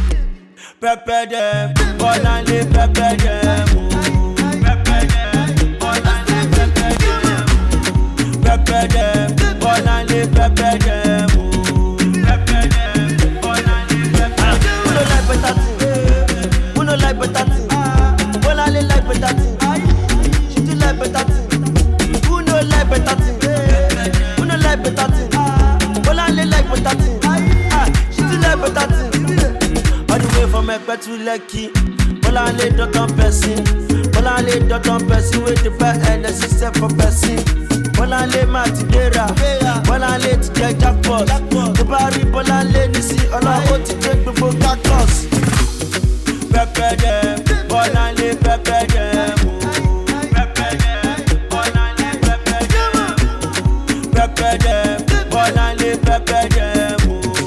pepper them, Bolale pepper them, pepper them, Bolale pepper them, pepper them, Bolale pepper them, pepper them, Bolale pepper them. Who no like better thing? Who no like better thing? Bolale like better thing. She do like better thing. Who no like better thing? Who no like better thing? Bolale like better thing. Ah, she do like better thing. All the way from Ekpe to Lekki, Bolale dot on person, Bolale dot on person with the bad energy set for person. Bolale Matidera, Bolale to get jackpot. The Barry Bolale Nisi, all I want to take before cactus. Pepper them, Bolale pepper them, pepper them, Bolale pepper them, pepper them, Bolale pepper them.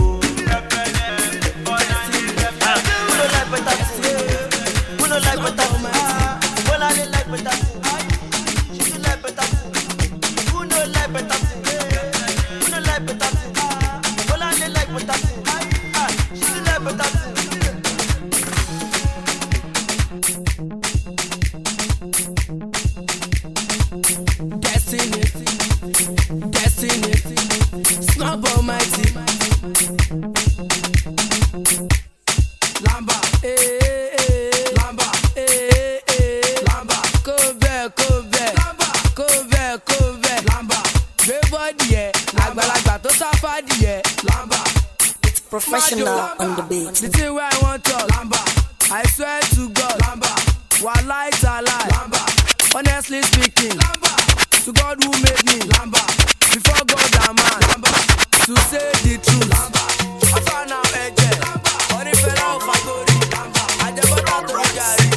Professional on the beat. The thing where I want to Lamba. I swear to God Lamba. While lights are light Lamba. Honestly speaking Lamba. To God who made me Lamba. Before God and man Lamba. To say the truth Lamba. I found out edge Lamba. Or if I love my glory Lamba. I just got out to the gary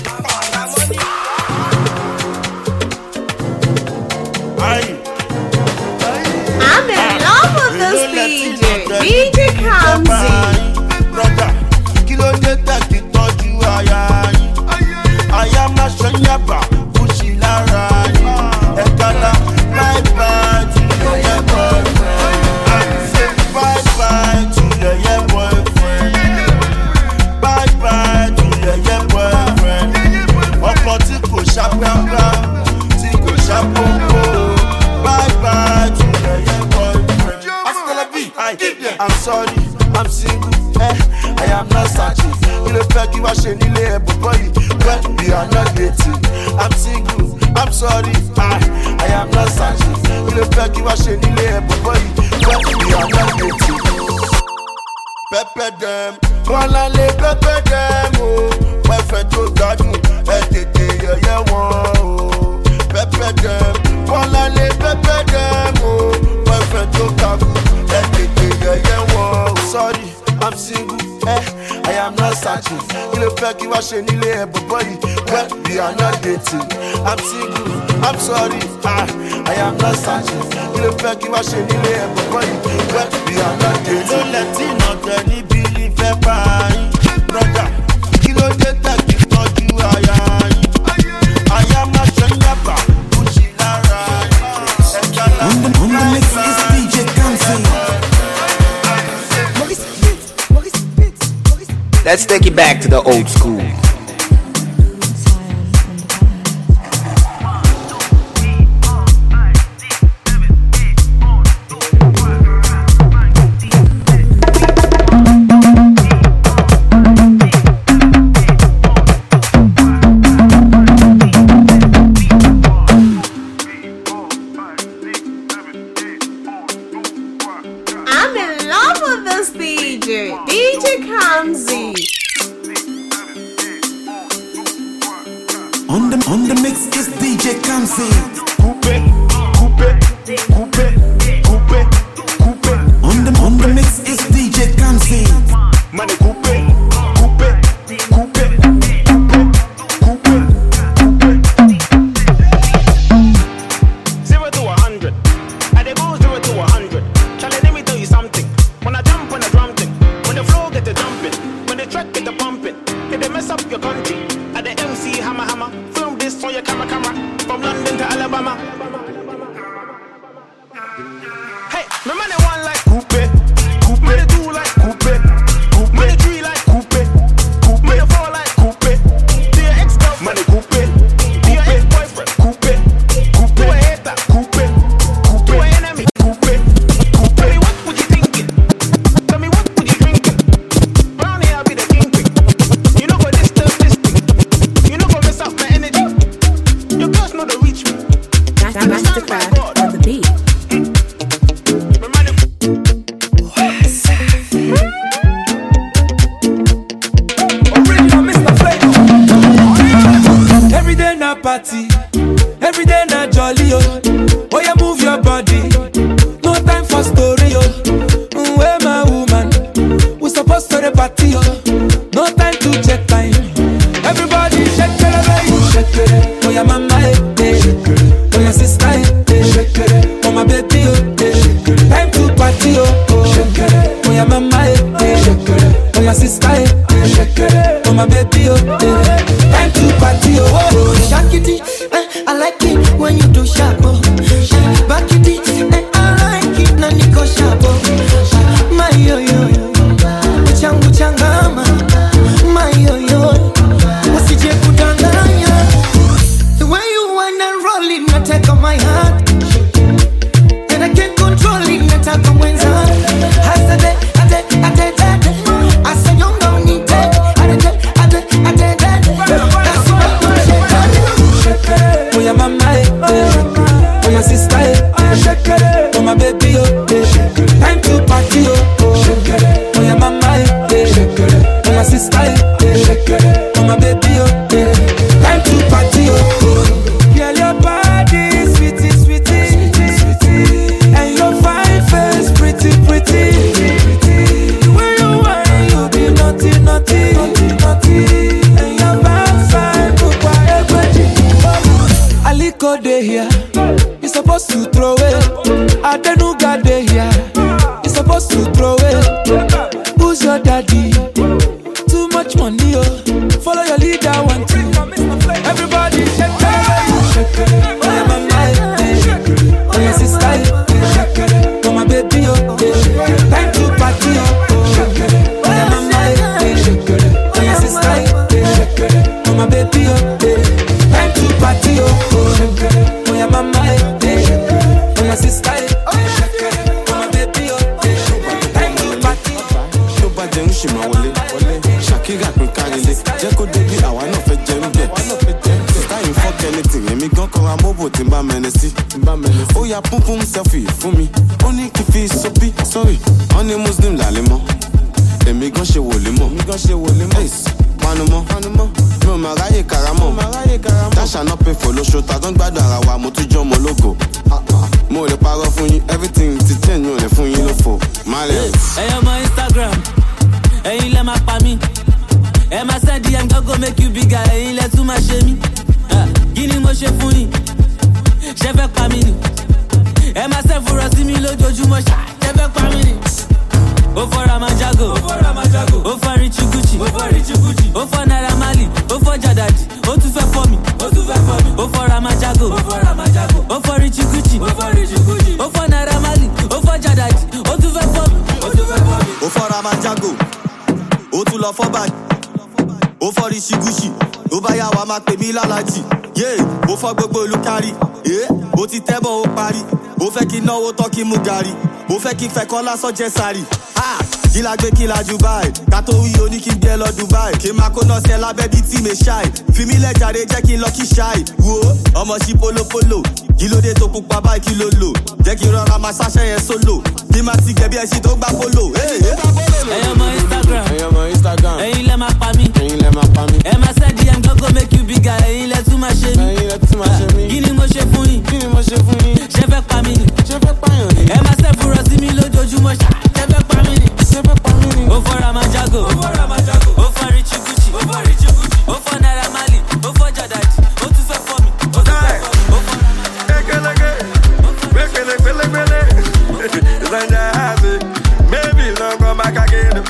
I'm in love with this D J, D J Kamsi. Brother, kilomita ti tọ́jú aya yín. Aya máa ṣọ́yàbà, kùsì lára yín. Ẹ̀kálá, bye bye to your yeah boyfriend. Say bye bye to your yeah boyfriend. Bye bye to your yeah boyfriend. Ọkọ tí kò ṣàpápá, tí kò ṣàpọ̀pọ̀. Bye bye to your yeah boyfriend. I'm sorry, I'm single, eh, I am not searching. You look like you are shaking the air, but boy, when we are not dating. I'm single, I'm sorry, I, I am not searching. You look like you are shaking the air, but boy, when we are not dating. Pepper them, Bolale pepper them, oh, perfect to garden, eh, tete, yeah, yeah, oh, pepper them, Bolale pepper them, oh, perfect to garden, eh, tete, yeah, yeah, oh, sorry, I'm single, eh, I am not searching. You look like you are shaking the air, but boy, when we are not dating. I'm single, I'm sorry, I, I am not searching. You look like you are shaking the air, but boy, when we are not dating. Don't let it not any believe brother, kilo data ki tọ́jú aya yín. Aya máa ṣọ́yàbà, kùsì lára yín. Ẹ̀kálá, On the, on the mix is D J Kamsi. Let's take it back to the old school. I'm in love with this D J, D J Kamsi. On the, on the mix is D J Kamsi. Coupe, coupe, coupe, coupe, coupe. On the, on the mix is D J Kamsi. Money coupe, coupe, coupe, coupe, coupe. Zero to a hundred, I dey go zero to a hundred. Charlie, let me tell you something. When I jump on the drum thing, when the flow get the jumping, when the track get the pumping, it dey mess up your country. At the M C hammer hammer, film this on your camera camera, from London to Alabama. Hey, my man they one like coupe, coupe, man they two like coupe, coupe, man they three like coupe, coupe, man they four party. Every day na jolly, oh. Oh, yeah, move your body. No time for story, oh. Mm, where my woman? We supposed to the party, oh. No time to check time. Everybody shake it, baby. Shake it. Oh, yeah, mama, eh, eh. Oh, yeah, sister, eh, eh. Shake it. Oh, my baby, oh, eh. Time to party, oh. Shake it. Oh, yeah, mama, eh, eh. Shake it. Oh, yeah, sister, eh, eh. Shake it. Oh, my baby, oh, eh. Time to party, oh. Shake it, eh, I like it when you do sharp, oh. Back it, eh, I like it, na niko sharp, oh. My yo yo yo, changu changama. My yo yo, usije kudanganya. The way you wanna roll it, na take on my heart, and I can't control it, na take on mwenza. Hasade, ade, ade, ade. I say you don't need that. Ade, ade, ade, ade. That's what I'm saying. Oh, yeah, mama, eh, eh. Oh, yeah, sister, eh, eh. Oh, my baby, oh, eh. Time to party, oh. Oh, yeah, mama, eh, eh. Oh, yeah, sister, eh, eh. Oh, my baby, oh, eh. Time to party, oh. Girl, your body is sweetie, sweetie, sweetie. And your fine face pretty, pretty. The way you whine, you be naughty, naughty, naughty, naughty. And your backside, look why everything. Aliko dey here, you supposed to throw it. Adenuga dey here, you supposed to throw it. Who's your daddy? Too much money, oh. Follow your leader, one two. Everybody shake it, shake it. Oh yeah, mama, eh, eh. Oh yeah, sister, eh, eh. Oh my baby, oh, eh. Time to party, oh. Oh yeah, mama, eh, eh. Oh yeah, sister, eh, eh. Oh my baby, oh, eh. Time to party, oh. Oh yeah, mama, eh, eh. Oh yeah, sister, eh, eh. Oh my baby, oh, eh. Time to party. Tó bá jẹun ṣì máa wọlé, Shakira pín kárílé, jẹ́ kó débi àwa náà fẹ́ jẹun bẹ̀. Sísá yìí fuck anything, èmi gan kọ́ra mọ́bò tí n bá mẹ́ni sí. Ó ya pum pum selfie fún mi, ó ní kí n fi sọ́bí, sorry, wọ́n ní Muslim làlẹ́ mọ́. Èmi gan ṣe wòlé mọ́, èmi gan ṣe wòlé mọ́. Panumọ́, panumọ́, mi ò máa ráyè karamọ́. Dáṣà náà pè fò lóṣù, ta tó ń gbádùn ara wa, mo tún jọ́ ọmọ ológo. Mo lè parọ́ fún yín, everything ti change, mi ò lè fún yín lófo. Malẹ̀. Ẹyọ mọ Instagram, ẹ̀yin lẹ máa pa mí. Ẹ máa send D M go make you bigger, ẹ̀yin lẹ tún máa ṣe mí. Kí ni mo ṣe fún yín? Ṣé fẹ́ pa mí ni? Ẹ máa ṣe fúnra sí mi lójoojúmọ́ ṣá, ṣé fẹ́ pa mí ni? Ó fọ́ra máa jágò, ó fọ́ Richie Gucci, ó fọ́ Naira Marley, ó fọ́ Jadadi, ó tún fẹ́ fọ́ mi, ó fọ́ra máa jágò, ó fọ́ Richie Gucci, ó fọ́ Naira Marley, ó fọ́ Jadadi, ó tún fẹ́ fọ́ mi. Ó fọ́ra máa jágò, ó tún lọ fọ́ bàjẹ́, ó fọ́ Richie Gucci, ó bá yà wá máa pè mí lálàjì, yé, ó fọ́ gbogbo olùkárí, ó ti tẹ́bọ̀ ó parí, ó fẹ́ kí náwó tán kí mú gàrí, ó fẹ́ kí fẹ́ kọ́ lásán jẹ́ sáré. Kí la gbé kí la jù báyìí, ká tó wí oní kí n gbé lọ Dubai, kí n máa kó náà sẹ́ lábẹ́ bíi tí mi ṣáì, fi mí lẹ́jàre jẹ́ kí n lọ kí ṣáì, wo ọmọ sí polopolo, kí ló dé tó pupa báyìí kí ló lò, jẹ́ kí n rọra máa ṣáṣẹ́ yẹn sólò, kí má ti gẹ̀bí ẹṣin tó gbá polo. Ẹyọ mọ Instagram, ẹyọ mọ Instagram, ẹ̀yin lẹ máa pa mí, ẹ̀yin lẹ máa pa mí. Ẹ máa send D M go make you bigger, ẹ̀yin lẹ tún máa ṣe mí, ẹ̀yin lẹ tún máa ṣe mí. Kí ni mo ṣe fún yín? Kí ni mo ṣe fún yín? Ṣé fẹ́ pa mí ni? Ṣé fẹ́ pààyàn ni? Ẹ máa ṣe fúnra sí mi lójoojúmọ́ ṣá, ṣé fẹ́ pa mí ni? Ṣé fẹ́ pa mí ni? Ó fọ́ra máa jágò, ó fọ́ Richie Gucci, ó fọ́ Naira Marley, ó fọ́ Jadadi, ó tún fẹ́ fọ́ mi, ó tún fẹ́ fọ́ mi, ó fọ́ra máa jágò. Baby, don't come back again.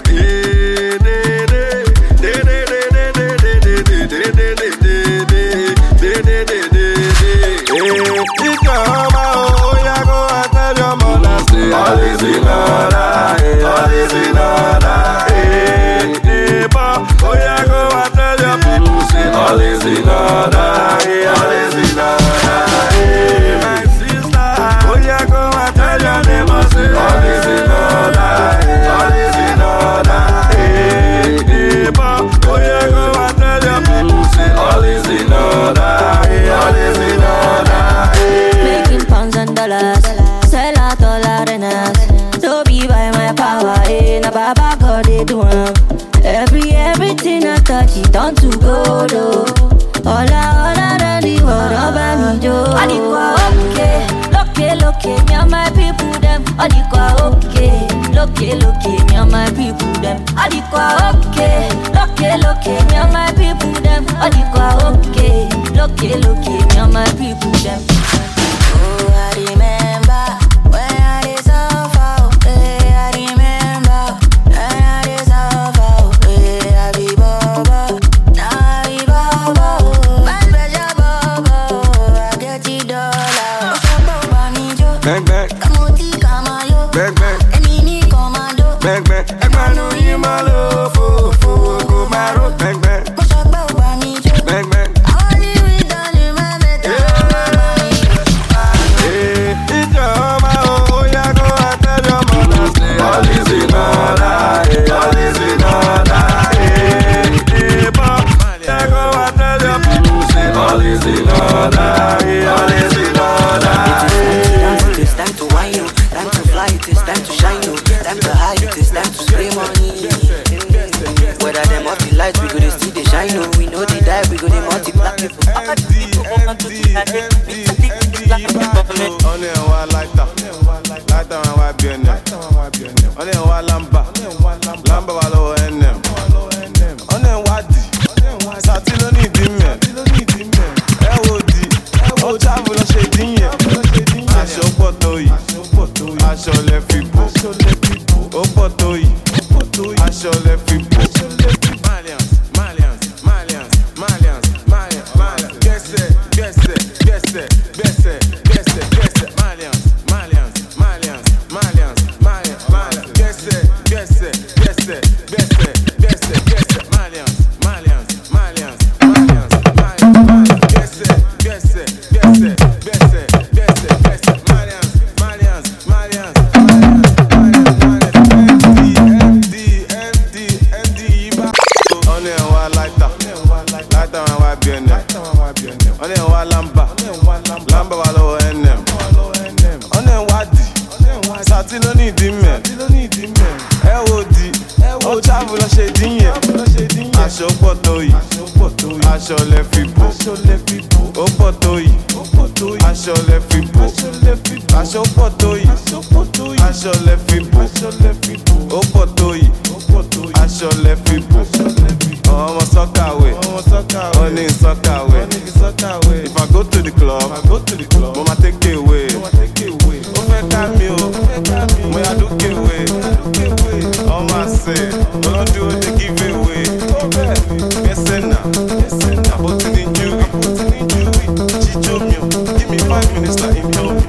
All is in order, all is in order. Hey, hey, but oh yeah, go and tell your people say all is in order, all is in order. Hey, my sister, oh yeah, go and tell your neighbor say all is in order, all is in order. Hey, hey, but oh yeah, go and tell your people say all is in order, all is in order. Making pounds and dollars. Sell out all arenas. Don't be by my power, eh? Na Baba God they do am. Every everything I touch it turn to gold, oh. All I all I done the okay, me and my people them. All the qua okay, loke loke, me and my people them. All the qua okay, loke loke, me and my people them. All the qua okay, loke loke, me and my people them. Oh, I remember when I was so far away. I remember when I was so far away. I be Bobo, now I be Bobo. My special Bobo, I get the dollar. Bang bang, Kamuti kamayo, bang bang, Emini commando, bang bang. Egbanu yi ma lo fo fo go maro. Bang bang, bang bang. Hey, ijoma o ya go tell your mother say all is in order, all is in order. Hey, hey, but ya go tell your people say all is in order, all is in order. It's time to wine you, time to fly it, it's time to shine you, time to hide it, it's time to spray money. Whether them off the lights, we go to see the shine, oh. We know they die, we go to multiply people. On est wa lighter, lighter and wa B N M. On est wa lamba, lamba wa lo N M. On est wa di, sati lo ni di men. E wo di, o travel lo ṣe di yẹn. Aṣọ pọ̀ tó yìí, aṣọ lẹ fi bò. Ó pọ̀ tó yìí, aṣọ lẹ fi bò. Malians, Malians, Malians, Malians, Malians, Malians. Gẹ̀ẹ́sẹ̀, gẹ̀ẹ́sẹ̀, gẹ̀ẹ́sẹ̀, gẹ̀ẹ́sẹ̀, gẹ̀ẹ́sẹ̀, gẹ̀ẹ́sẹ̀. Malians, Malians, Malians, Malians, Malians, Malians. Gẹ̀ẹ́sẹ̀, gẹ̀ẹ́sẹ̀, gẹ̀ẹ́sẹ̀, gẹ̀ẹ́sẹ̀, gẹ̀ẹ́sẹ̀, gẹ̀ẹ́sẹ̀. Malians, Malians, Malians, Malians, Malians, Malians. Gẹ̀ẹ́sẹ̀, gẹ̀ẹ́sẹ̀, gẹ̀ẹ́sẹ̀, gẹ̀ẹ́sẹ̀, gẹ̀ẹ́sẹ̀, gẹ̀ẹ́sẹ̀. Malians, Malians, Malians, Malians, Malians, Malians. M D, M D, M D, Iba. On est wa lighter, lighter and wa B N M. On est wa lamba, lamba wa lo N M. On est wa di, sati lo ni di men. E wo di, o travel lo ṣe di yẹn. Aṣọ pọ̀ tó yìí, aṣọ lẹ fi bò. Ó pọ̀ tó yìí, aṣọ lẹ fi bò. Aṣọ pọ̀ tó yìí, aṣọ lẹ fi bò. Ó pọ̀ tó yìí, aṣọ lẹ fi bò. Ọmọ sọ́kàwé, ó ní sọ́kàwé. If I go to the club, mo ma take away. Ó fẹ́ ká mi o, mo yà dúkè wé. Ọmọ àṣẹ, ọlọ́dún ó dey give away. Gbẹ́sẹ̀ náà, àbótí ní júwì. Jíjó mi o, give me five minutes like Indomie.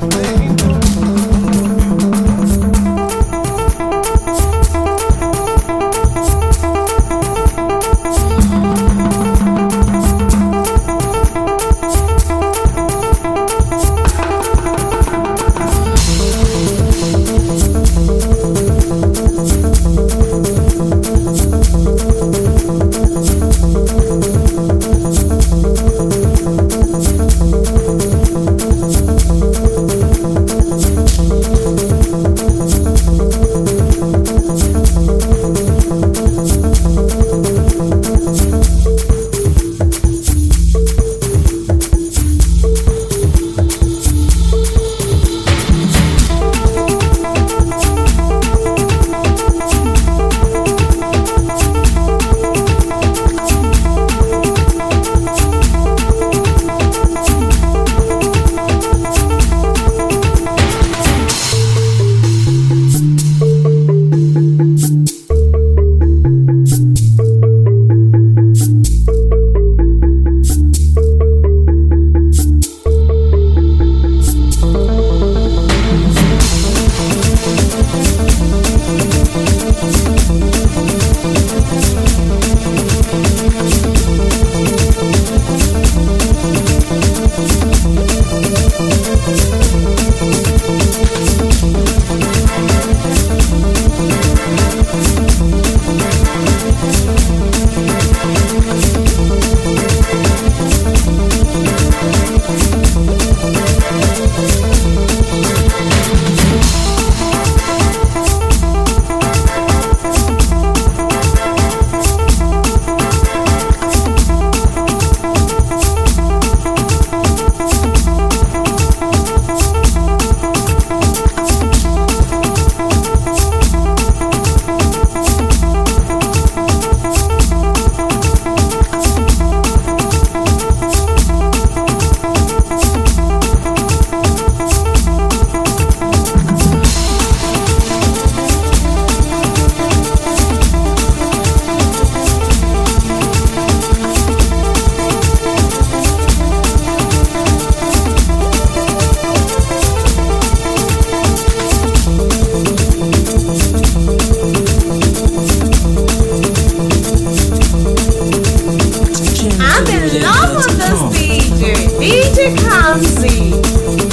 I'm in love with this D J. D J Kamsi.